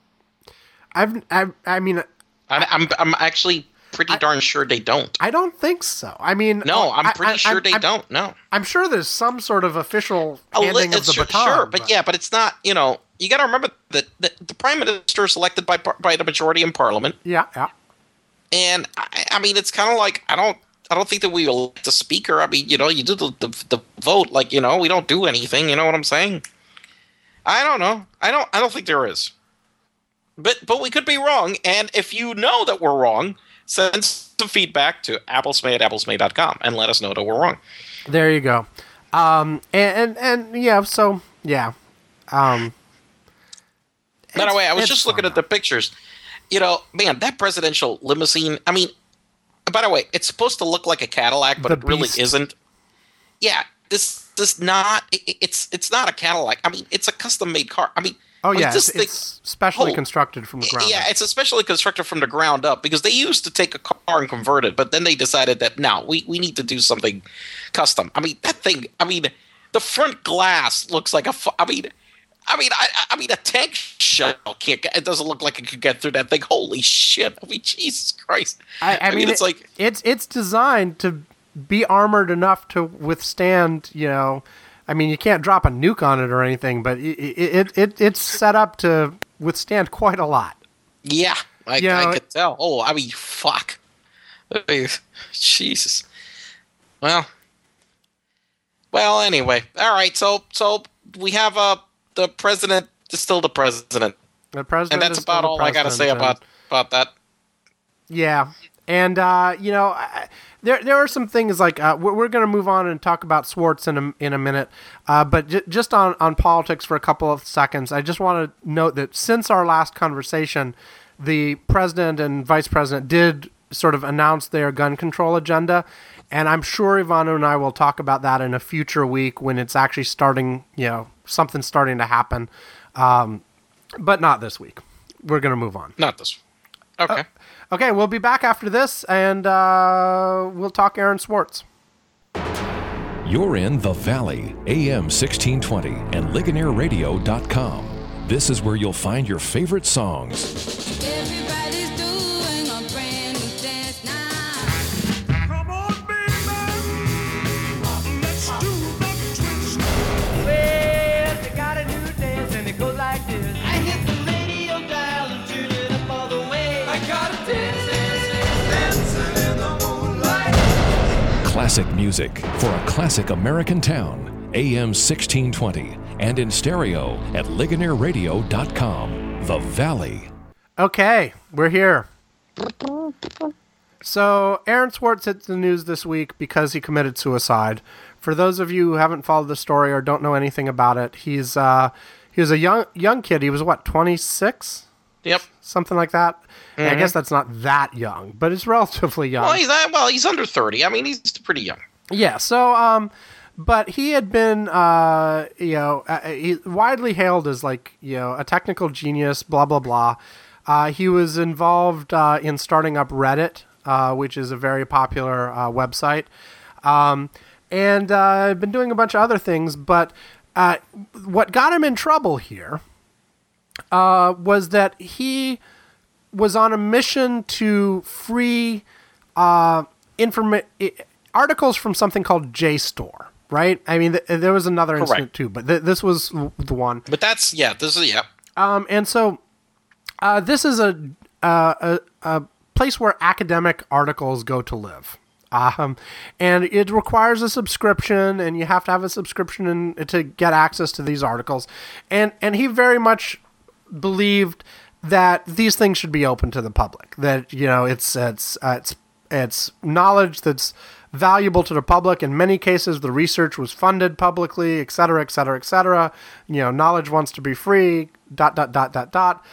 I mean, I'm actually pretty darn sure they don't. I don't think so. I mean, no, I'm pretty sure they don't. No, I'm sure there's some sort of official handing of the baton. Sure, but it's not. You got to remember that the prime minister is elected by the majority in parliament. Yeah. And I mean, it's kind of like I don't think that we elect a speaker. I mean, you do the vote. Like, we don't do anything. You know what I'm saying? I don't know. I don't think there is. But we could be wrong. And if you know that we're wrong, send some feedback to applesmay@applesmay.com and let us know that we're wrong. There you go. And yeah, so yeah. By the way, I was just looking at the pictures. Man, that presidential limousine. I mean, by the way, it's supposed to look like a Cadillac, but it really isn't. Yeah, this does not. It's not a Cadillac. I mean, it's a custom-made car. I mean. Oh, yeah, it's specially constructed from the ground up. Yeah, it's especially constructed from the ground up because they used to take a car and convert it, but then they decided that, no, we need to do something custom. I mean, that thing, the front glass looks like a tank shell it doesn't look like it could get through that thing. Holy shit. I mean, Jesus Christ. I mean, it's like... It's designed to be armored enough to withstand, I mean, you can't drop a nuke on it or anything, but it's set up to withstand quite a lot. Yeah, I could tell. Oh, I mean, fuck. Jesus. Well, anyway. All right, so we have the president is still the president. The president, and that's about all I got to say about that. Yeah, and There are some things like we're going to move on and talk about Swartz in a minute, but just on politics for a couple of seconds, I just want to note that since our last conversation, the president and vice president did sort of announce their gun control agenda, and I'm sure Ivano and I will talk about that in a future week when it's actually starting, something's starting to happen, but not this week. We're going to move on. Not this week. Okay. Okay, we'll be back after this, and we'll talk Aaron Swartz. You're in The Valley, AM 1620, and LigonaireRadio.com. This is where you'll find your favorite songs. Everybody's doing a brand new dance now. Come on, baby, let's do the twist. Well, they got a new dance, and it goes like this. I hit the radio dial and tune it up all the way. I got a dancing in the moonlight. Classic music for a classic American town. AM 1620 and in stereo at LigonaireRadio.com. The Valley. Okay, we're here. So Aaron Swartz hit the news this week because he committed suicide. For those of you who haven't followed the story or don't know anything about it, he was a young kid. He was 26? Yep. Something like that. Mm-hmm. I guess that's not that young, but it's relatively young. Well, he's under 30. I mean, he's pretty young. Yeah. So, but he had been, widely hailed as a technical genius. Blah blah blah. He was involved in starting up Reddit, which is a very popular website, and been doing a bunch of other things. But what got him in trouble here was that he was on a mission to free articles from something called JSTOR, right? I mean, there was another incident too, but this was the one. But this is. And so this is a place where academic articles go to live. And it requires a subscription, and you have to have a subscription to get access to these articles. And he very much believed that these things should be open to the public. That it's knowledge that's valuable to the public. In many cases, the research was funded publicly, et cetera, et cetera, et cetera. Knowledge wants to be free. ...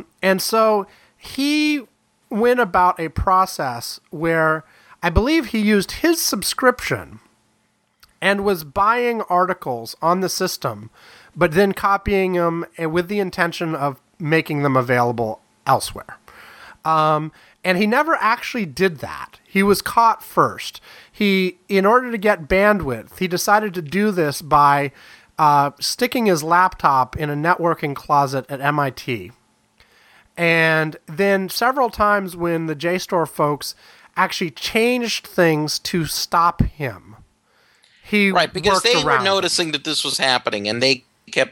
And so he went about a process where I believe he used his subscription and was buying articles on the system, but then copying them with the intention of making them available elsewhere. And he never actually did that. He was caught first. In order to get bandwidth, he decided to do this by sticking his laptop in a networking closet at MIT. And then several times when the JSTOR folks actually changed things to stop him, he Right, because worked they were around it. noticing that this was happening, and they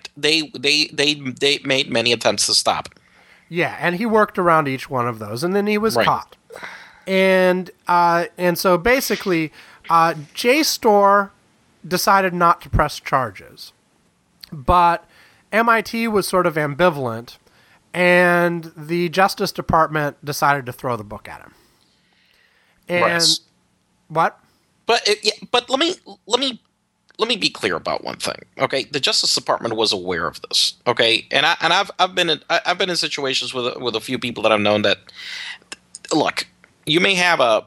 made many attempts to stop it. Yeah, and he worked around each one of those, and then he was Right. caught. And so basically, JSTOR decided not to press charges, but MIT was sort of ambivalent, and the Justice Department decided to throw the book at him. And Right. what? But let me be clear about one thing. Okay, the Justice Department was aware of this. Okay, and I've been in situations with a few people that I've known that, look, you may have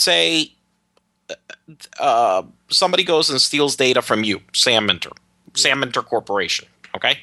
somebody goes and steals data from you, Sam Minter Corporation. Okay.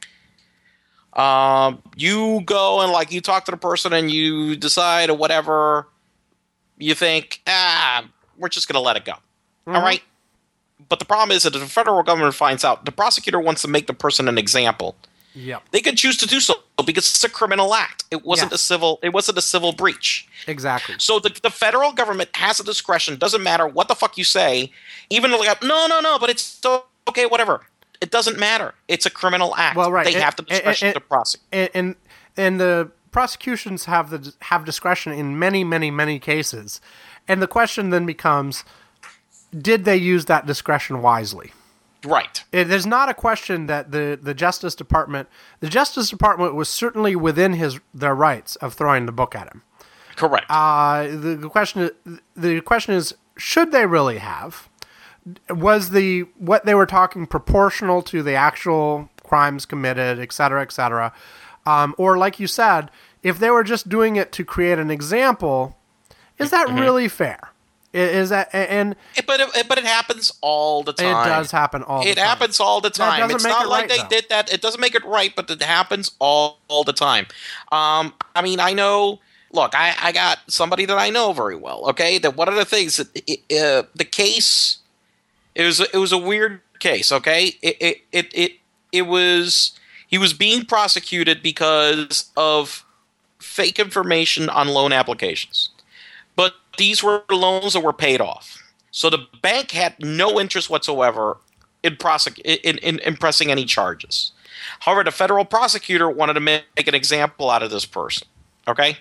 You go and you talk to the person and you decide or whatever, you think, we're just going to let it go. All right. But the problem is that if the federal government finds out, the prosecutor wants to make the person an example. Yep. They could choose to do so because it's a criminal act. It wasn't Yes. a civil breach. Exactly. So the federal government has a discretion. Doesn't matter what the fuck you say. Even no, but it's okay, whatever. It doesn't matter. It's a criminal act. Well, right. They have the discretion to prosecute. And the prosecutions have discretion in many, many, many cases. And the question then becomes, did they use that discretion wisely? Right. There's not a question that the Justice Department was certainly within their rights of throwing the book at him. Correct. The question is, should they really have? Was what they were talking proportional to the actual crimes committed, et cetera, et cetera? Or like you said, if they were just doing it to create an example, is that really fair? Is that But it happens all the time. It does happen all the time. It happens all the time. doesn't It's make not it like right, they though. did that. It doesn't make it right, but it happens all the time. I mean, I know. Look, I got somebody that I know very well. Okay, that one of the things that the case it was a weird case. Okay, it was he was being prosecuted because of fake information on loan applications. But these were loans that were paid off. So the bank had no interest whatsoever in pressing any charges. However, the federal prosecutor wanted to make an example out of this person. Okay?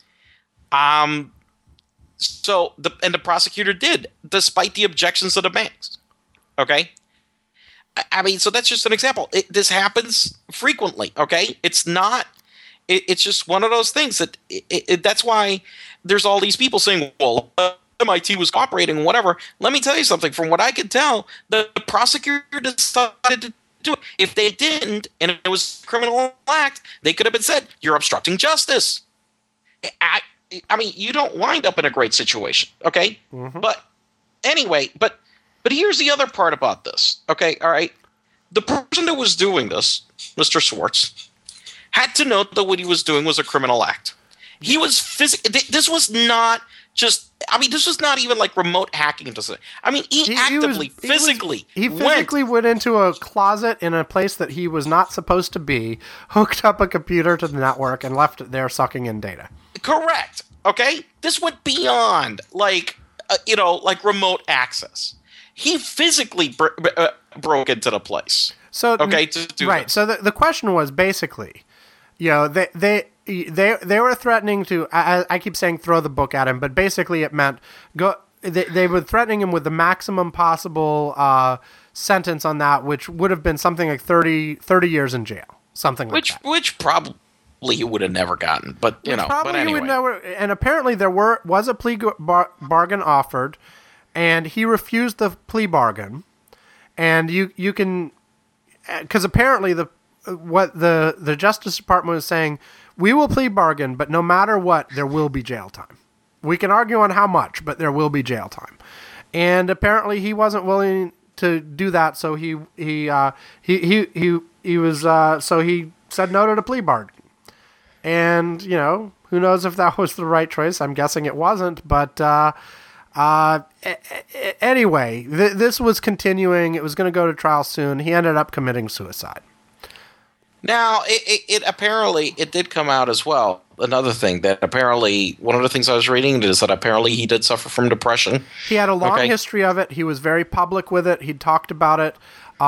So the prosecutor did, despite the objections of the banks. Okay? I mean, so that's just an example. This happens frequently. Okay? It's not. It's just one of those things that that's why there's all these people saying, well, MIT was cooperating, whatever. Let me tell you something. From what I can tell, the prosecutor decided to do it. If they didn't, and it was a criminal act, they could have been said, you're obstructing justice. I mean, you don't wind up in a great situation, okay? Mm-hmm. But anyway, but here's the other part about this, okay? All right? The person that was doing this, Mr. Swartz, had to know that what he was doing was a criminal act. He was this was not just. I mean, this was not even like remote hacking. I mean, he physically went into a closet in a place that he was not supposed to be, hooked up a computer to the network, and left it there sucking in data. Correct. Okay, this went beyond like remote access. He physically broke into the place. So okay, to do right. That. So the question was basically, they were threatening to. I keep saying throw the book at him, but basically it meant go. They were threatening him with the maximum possible sentence on that, which would have been something like 30 years in jail, something like that. Which probably he would have never gotten, but Probably but anyway. he would never. And apparently there was a plea bargain offered, and he refused the plea bargain. And you can, because apparently what the Justice Department was saying, we will plea bargain, but no matter what, there will be jail time. We can argue on how much, but there will be jail time. And apparently, he wasn't willing to do that, so he said no to the plea bargain. And who knows if that was the right choice? I'm guessing it wasn't, but anyway, this was continuing. It was going to go to trial soon. He ended up committing suicide. Now, it apparently it did come out as well. Another thing that apparently one of the things I was reading is that apparently he did suffer from depression. He had a long history of it. He was very public with it. He'd talked about it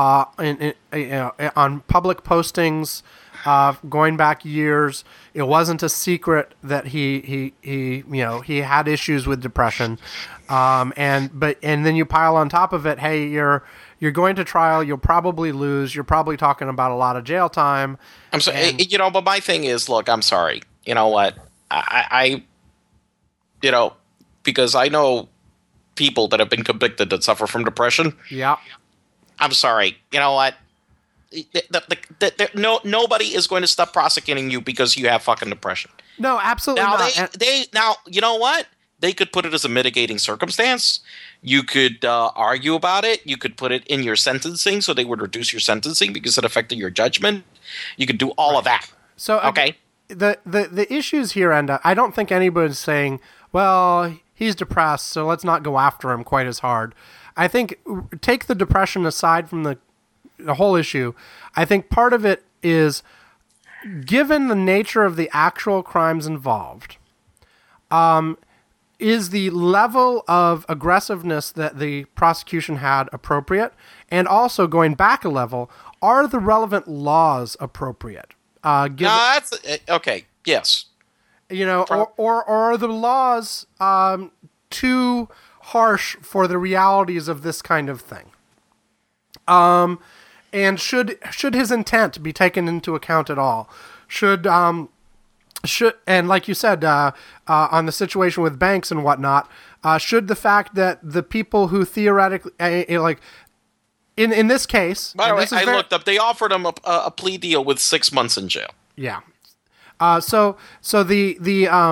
on public postings going back years. It wasn't a secret that he had issues with depression. And then you pile on top of it, hey, you're going to trial, you'll probably lose, you're probably talking about a lot of jail time. I'm sorry, but my thing is, look, I'm sorry. You know what? I because I know people that have been convicted that suffer from depression. Yeah. I'm sorry. You know what? Nobody is going to stop prosecuting you because you have fucking depression. No, absolutely not. Now, you know what? They could put it as a mitigating circumstance. You could argue about it. You could put it in your sentencing, so they would reduce your sentencing because it affected your judgment. You could do all of that. So okay. The issues here, and I don't think anybody's saying, well, he's depressed, so let's not go after him quite as hard. I think take the depression aside from the whole issue. I think part of it is, given the nature of the actual crimes involved, is the level of aggressiveness that the prosecution had appropriate? And also, going back a level, are the relevant laws appropriate? That's okay. Yes. Or are the laws too harsh for the realities of this kind of thing? And should his intent be taken into account at all? Should and like you said, on the situation with banks and whatnot, should the fact that the people who theoretically in this case, by the way, I looked up. They offered him a plea deal with 6 months in jail. Yeah. So this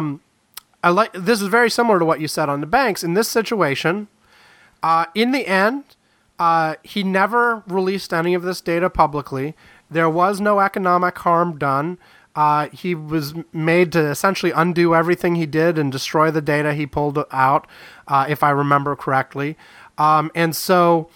is very similar to what you said on the banks. In this situation, in the end, he never released any of this data publicly. There was no economic harm done. He was made to essentially undo everything he did and destroy the data he pulled out, if I remember correctly. And so,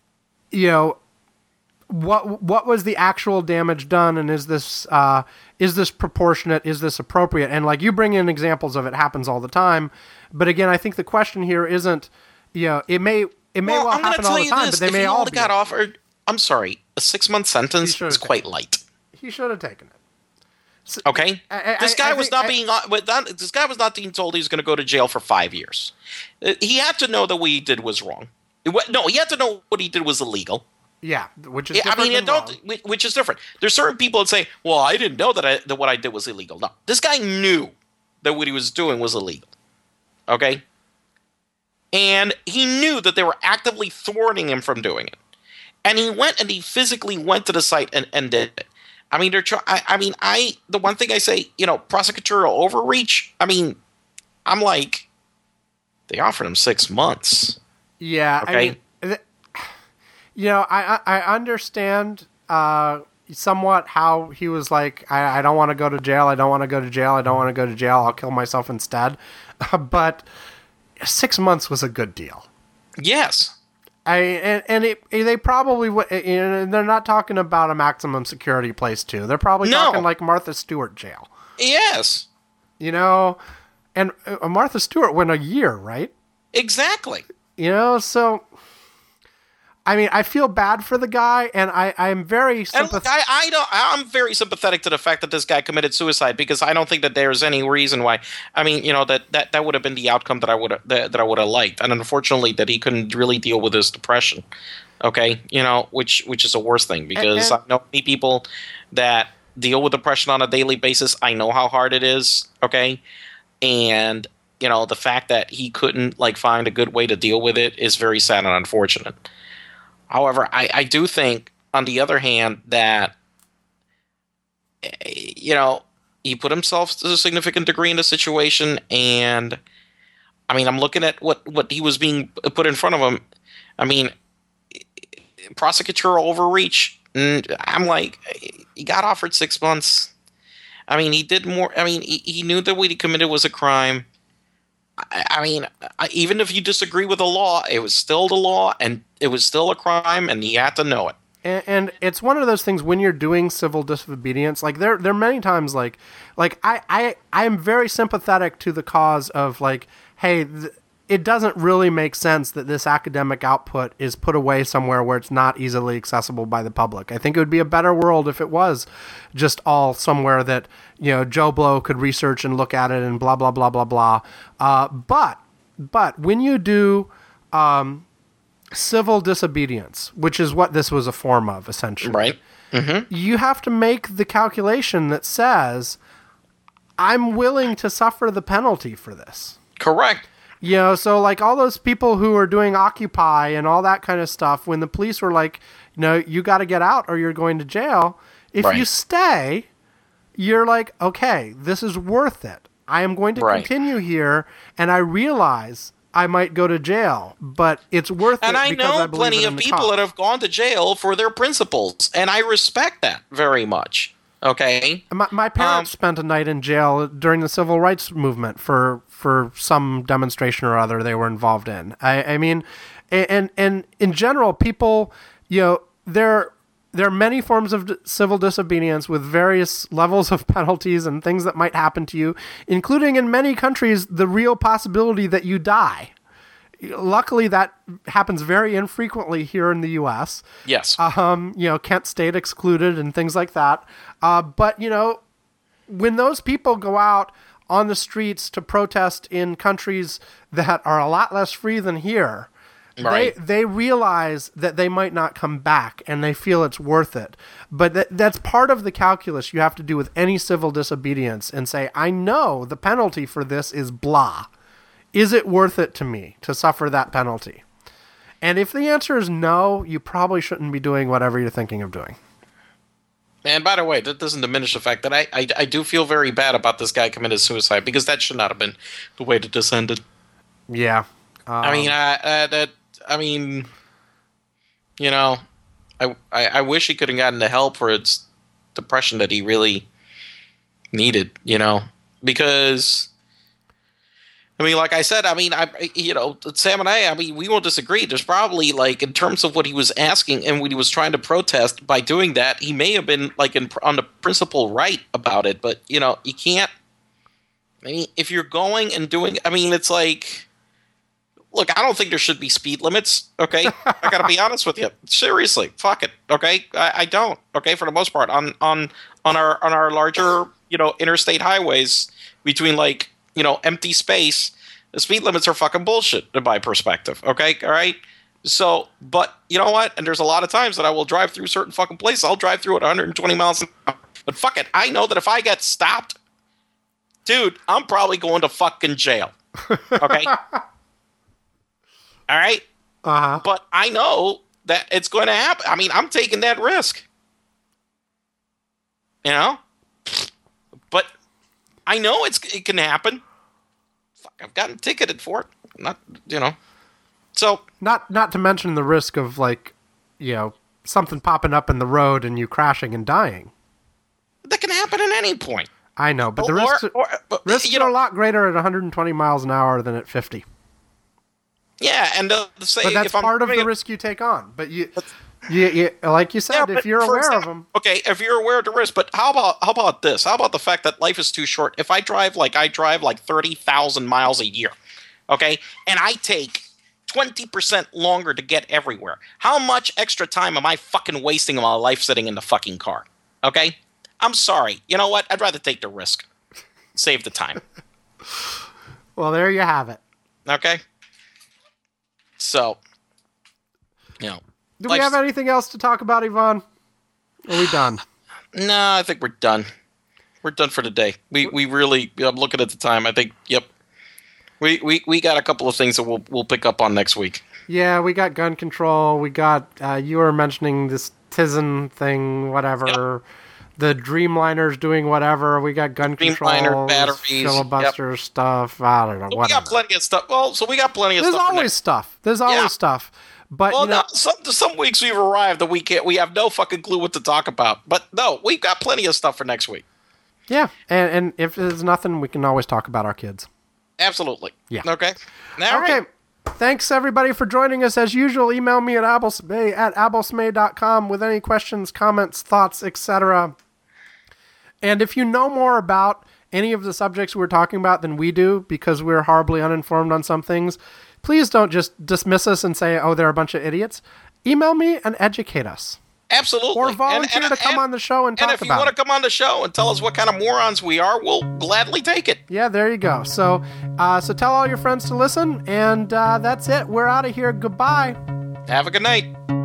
what was the actual damage done, and is this proportionate? Is this appropriate? And like you bring in examples of it happens all the time, but again, I think the question here isn't, it may well happen all the time, but they may all be. Got offered. I'm sorry, a 6-month sentence is quite light. He should have taken it. So, okay, this guy was not being told he was going to go to jail for 5 years. He had to know that what he did was wrong. No, he had to know what he did was illegal. Yeah, which is different. Which is different. There's certain people that say, "Well, I didn't know that what I did was illegal." No, this guy knew that what he was doing was illegal. Okay, and he knew that they were actively thwarting him from doing it, and he physically went to the site and did it. I mean, the one thing I say, prosecutorial overreach. I mean, I'm like, they offered him 6 months. Yeah. Okay. I understand somewhat how he was like, I don't want to go to jail. I don't want to go to jail. I don't want to go to jail. I'll kill myself instead. But 6 months was a good deal. Yes. They probably would. They're not talking about a maximum security place too. They're probably talking like Martha Stewart jail. Yes. And Martha Stewart went a year, right? Exactly. So. I mean, I feel bad for the guy, and I'm very sympathetic. And look, I'm very sympathetic to the fact that this guy committed suicide, because I don't think that there's any reason why. I mean, that would have been the outcome that I would have liked, and unfortunately, that he couldn't really deal with his depression. Okay, which is a worse thing, because I know many people that deal with depression on a daily basis. I know how hard it is. Okay, and the fact that he couldn't find a good way to deal with it is very sad and unfortunate. However, I do think, on the other hand, that you know, he put himself to a significant degree in the situation, and I mean, I'm looking at what he was being put in front of him. I mean, prosecutorial overreach. And I'm like, he got offered 6 months. I mean, he did more. I mean, he knew that what he committed was a crime. I mean, even if you disagree with the law, it was still the law, and it was still a crime, and he had to know it. And it's one of those things when you're doing civil disobedience, like there are many times like I am very sympathetic to the cause of like, hey, it doesn't really make sense that this academic output is put away somewhere where it's not easily accessible by the public. I think it would be a better world if it was just all somewhere that, you know, Joe Blow could research and look at it and blah, blah, blah, blah, blah. But when you do civil disobedience, which is what this was a form of, essentially, Right. Mm-hmm. you have to make the calculation that says, I'm willing to suffer the penalty for this. Correct. You know, so like all those people who are doing Occupy and all that kind of stuff, when the police were like, you know, you got to get out or you're going to jail. If Right. you stay, you're like, okay, this is worth it. I am going to Right. continue here, and I realize I might go to jail, but it's worth And it I because I know believe plenty in of the people cause. that have gone to jail for their principles, and I respect that very much. Okay? My parents spent a night in jail during the civil rights movement for some demonstration or other they were involved in. I mean, and in general, people, you know, there are many forms of civil disobedience with various levels of penalties and things that might happen to you, including in many countries, the real possibility that you die. Luckily, that happens very infrequently here in the U.S. Yes. You know, Kent State excluded and things like that. But, you know, when those people go out on the streets to protest in countries that are a lot less free than here, Right. they realize that they might not come back, and they feel it's worth it. But that's part of the calculus you have to do with any civil disobedience and say, I know the penalty for this is blah. Is it worth it to me to suffer that penalty? And if the answer is no, you probably shouldn't be doing whatever you're thinking of doing. And by the way, that doesn't diminish the fact that I do feel very bad about this guy committed suicide, because that should not have been the way that this ended. Yeah. I mean, you know, I wish he could have gotten the help for its depression that he really needed, you know, because, I mean, like I said, I mean, you know, Sam and I mean, we won't disagree. There's probably, like, in terms of what he was asking and what he was trying to protest by doing that, he may have been, like, on the principle right about it, but, you know, you can't, I mean, if you're going and doing, I mean, it's like, look, I don't think there should be speed limits, okay? I gotta be honest with you. Seriously, fuck it, okay? I don't, okay, for the most part. On our larger, you know, interstate highways between, like, you know, empty space, the speed limits are fucking bullshit in my perspective, okay? All right? So, but you know what? And there's a lot of times that I will drive through certain fucking places. I'll drive through at 120 miles an hour. But fuck it, I know that if I get stopped, dude, I'm probably going to fucking jail, okay? All right? Uh-huh. But I know that it's going to happen. I mean, I'm taking that risk. You know? But I know it can happen. Fuck, I've gotten ticketed for it. Not, you know. So, Not to mention the risk of, like, you know, something popping up in the road and you crashing and dying. that can happen at any point. I know, but the risks you are know, a lot greater at 120 miles an hour than at 50. yeah, and say But that's if I'm part of doing the it- risk you take on. But you like you said, Yeah, if but you're for aware of example- them. Okay, if you're aware of the risk, but how about this? How about the fact that life is too short? If I drive like 30,000 miles a year, okay, and I take 20% longer to get everywhere, how much extra time am I fucking wasting in my life sitting in the fucking car? Okay? I'm sorry. You know what? I'd rather take the risk. Save the time. Well, there you have it. Okay? So, you know. Do we have anything else to talk about, Yvonne? Are we done? No, I think we're done. We're done for today. We really. I'm looking at the time. I think. Yep. We got a couple of things that we'll pick up on next week. Yeah, we got gun control. We got you were mentioning this Tizen thing, whatever. the Dreamliner's doing whatever. We got gun Dreamliner, control, batteries, filibuster stuff. I don't know. So we Whatever. got plenty of stuff. Well, so we got plenty of There's stuff. for always next- stuff. There's always Yeah. stuff. But Well, you know, no, some weeks we've arrived that we have no fucking clue what to talk about. But no, we've got plenty of stuff for next week. yeah. And if there's nothing, we can always talk about our kids. Absolutely. Yeah. Okay. All Okay. right. Thanks, everybody, for joining us. As usual, email me at abelsmay@abelsmay.com with any questions, comments, thoughts, etc. And if you know more about any of the subjects we're talking about than we do, because we're horribly uninformed on some things, please don't just dismiss us and say, oh, they're a bunch of idiots. Email me and educate us. Absolutely. Or volunteer to come on the show and talk And if you about want it. to come on the show and tell us what kind of morons we are, we'll gladly take it. Yeah, there you go. So tell all your friends to listen, and that's it. We're out of here. Goodbye. Have a good night.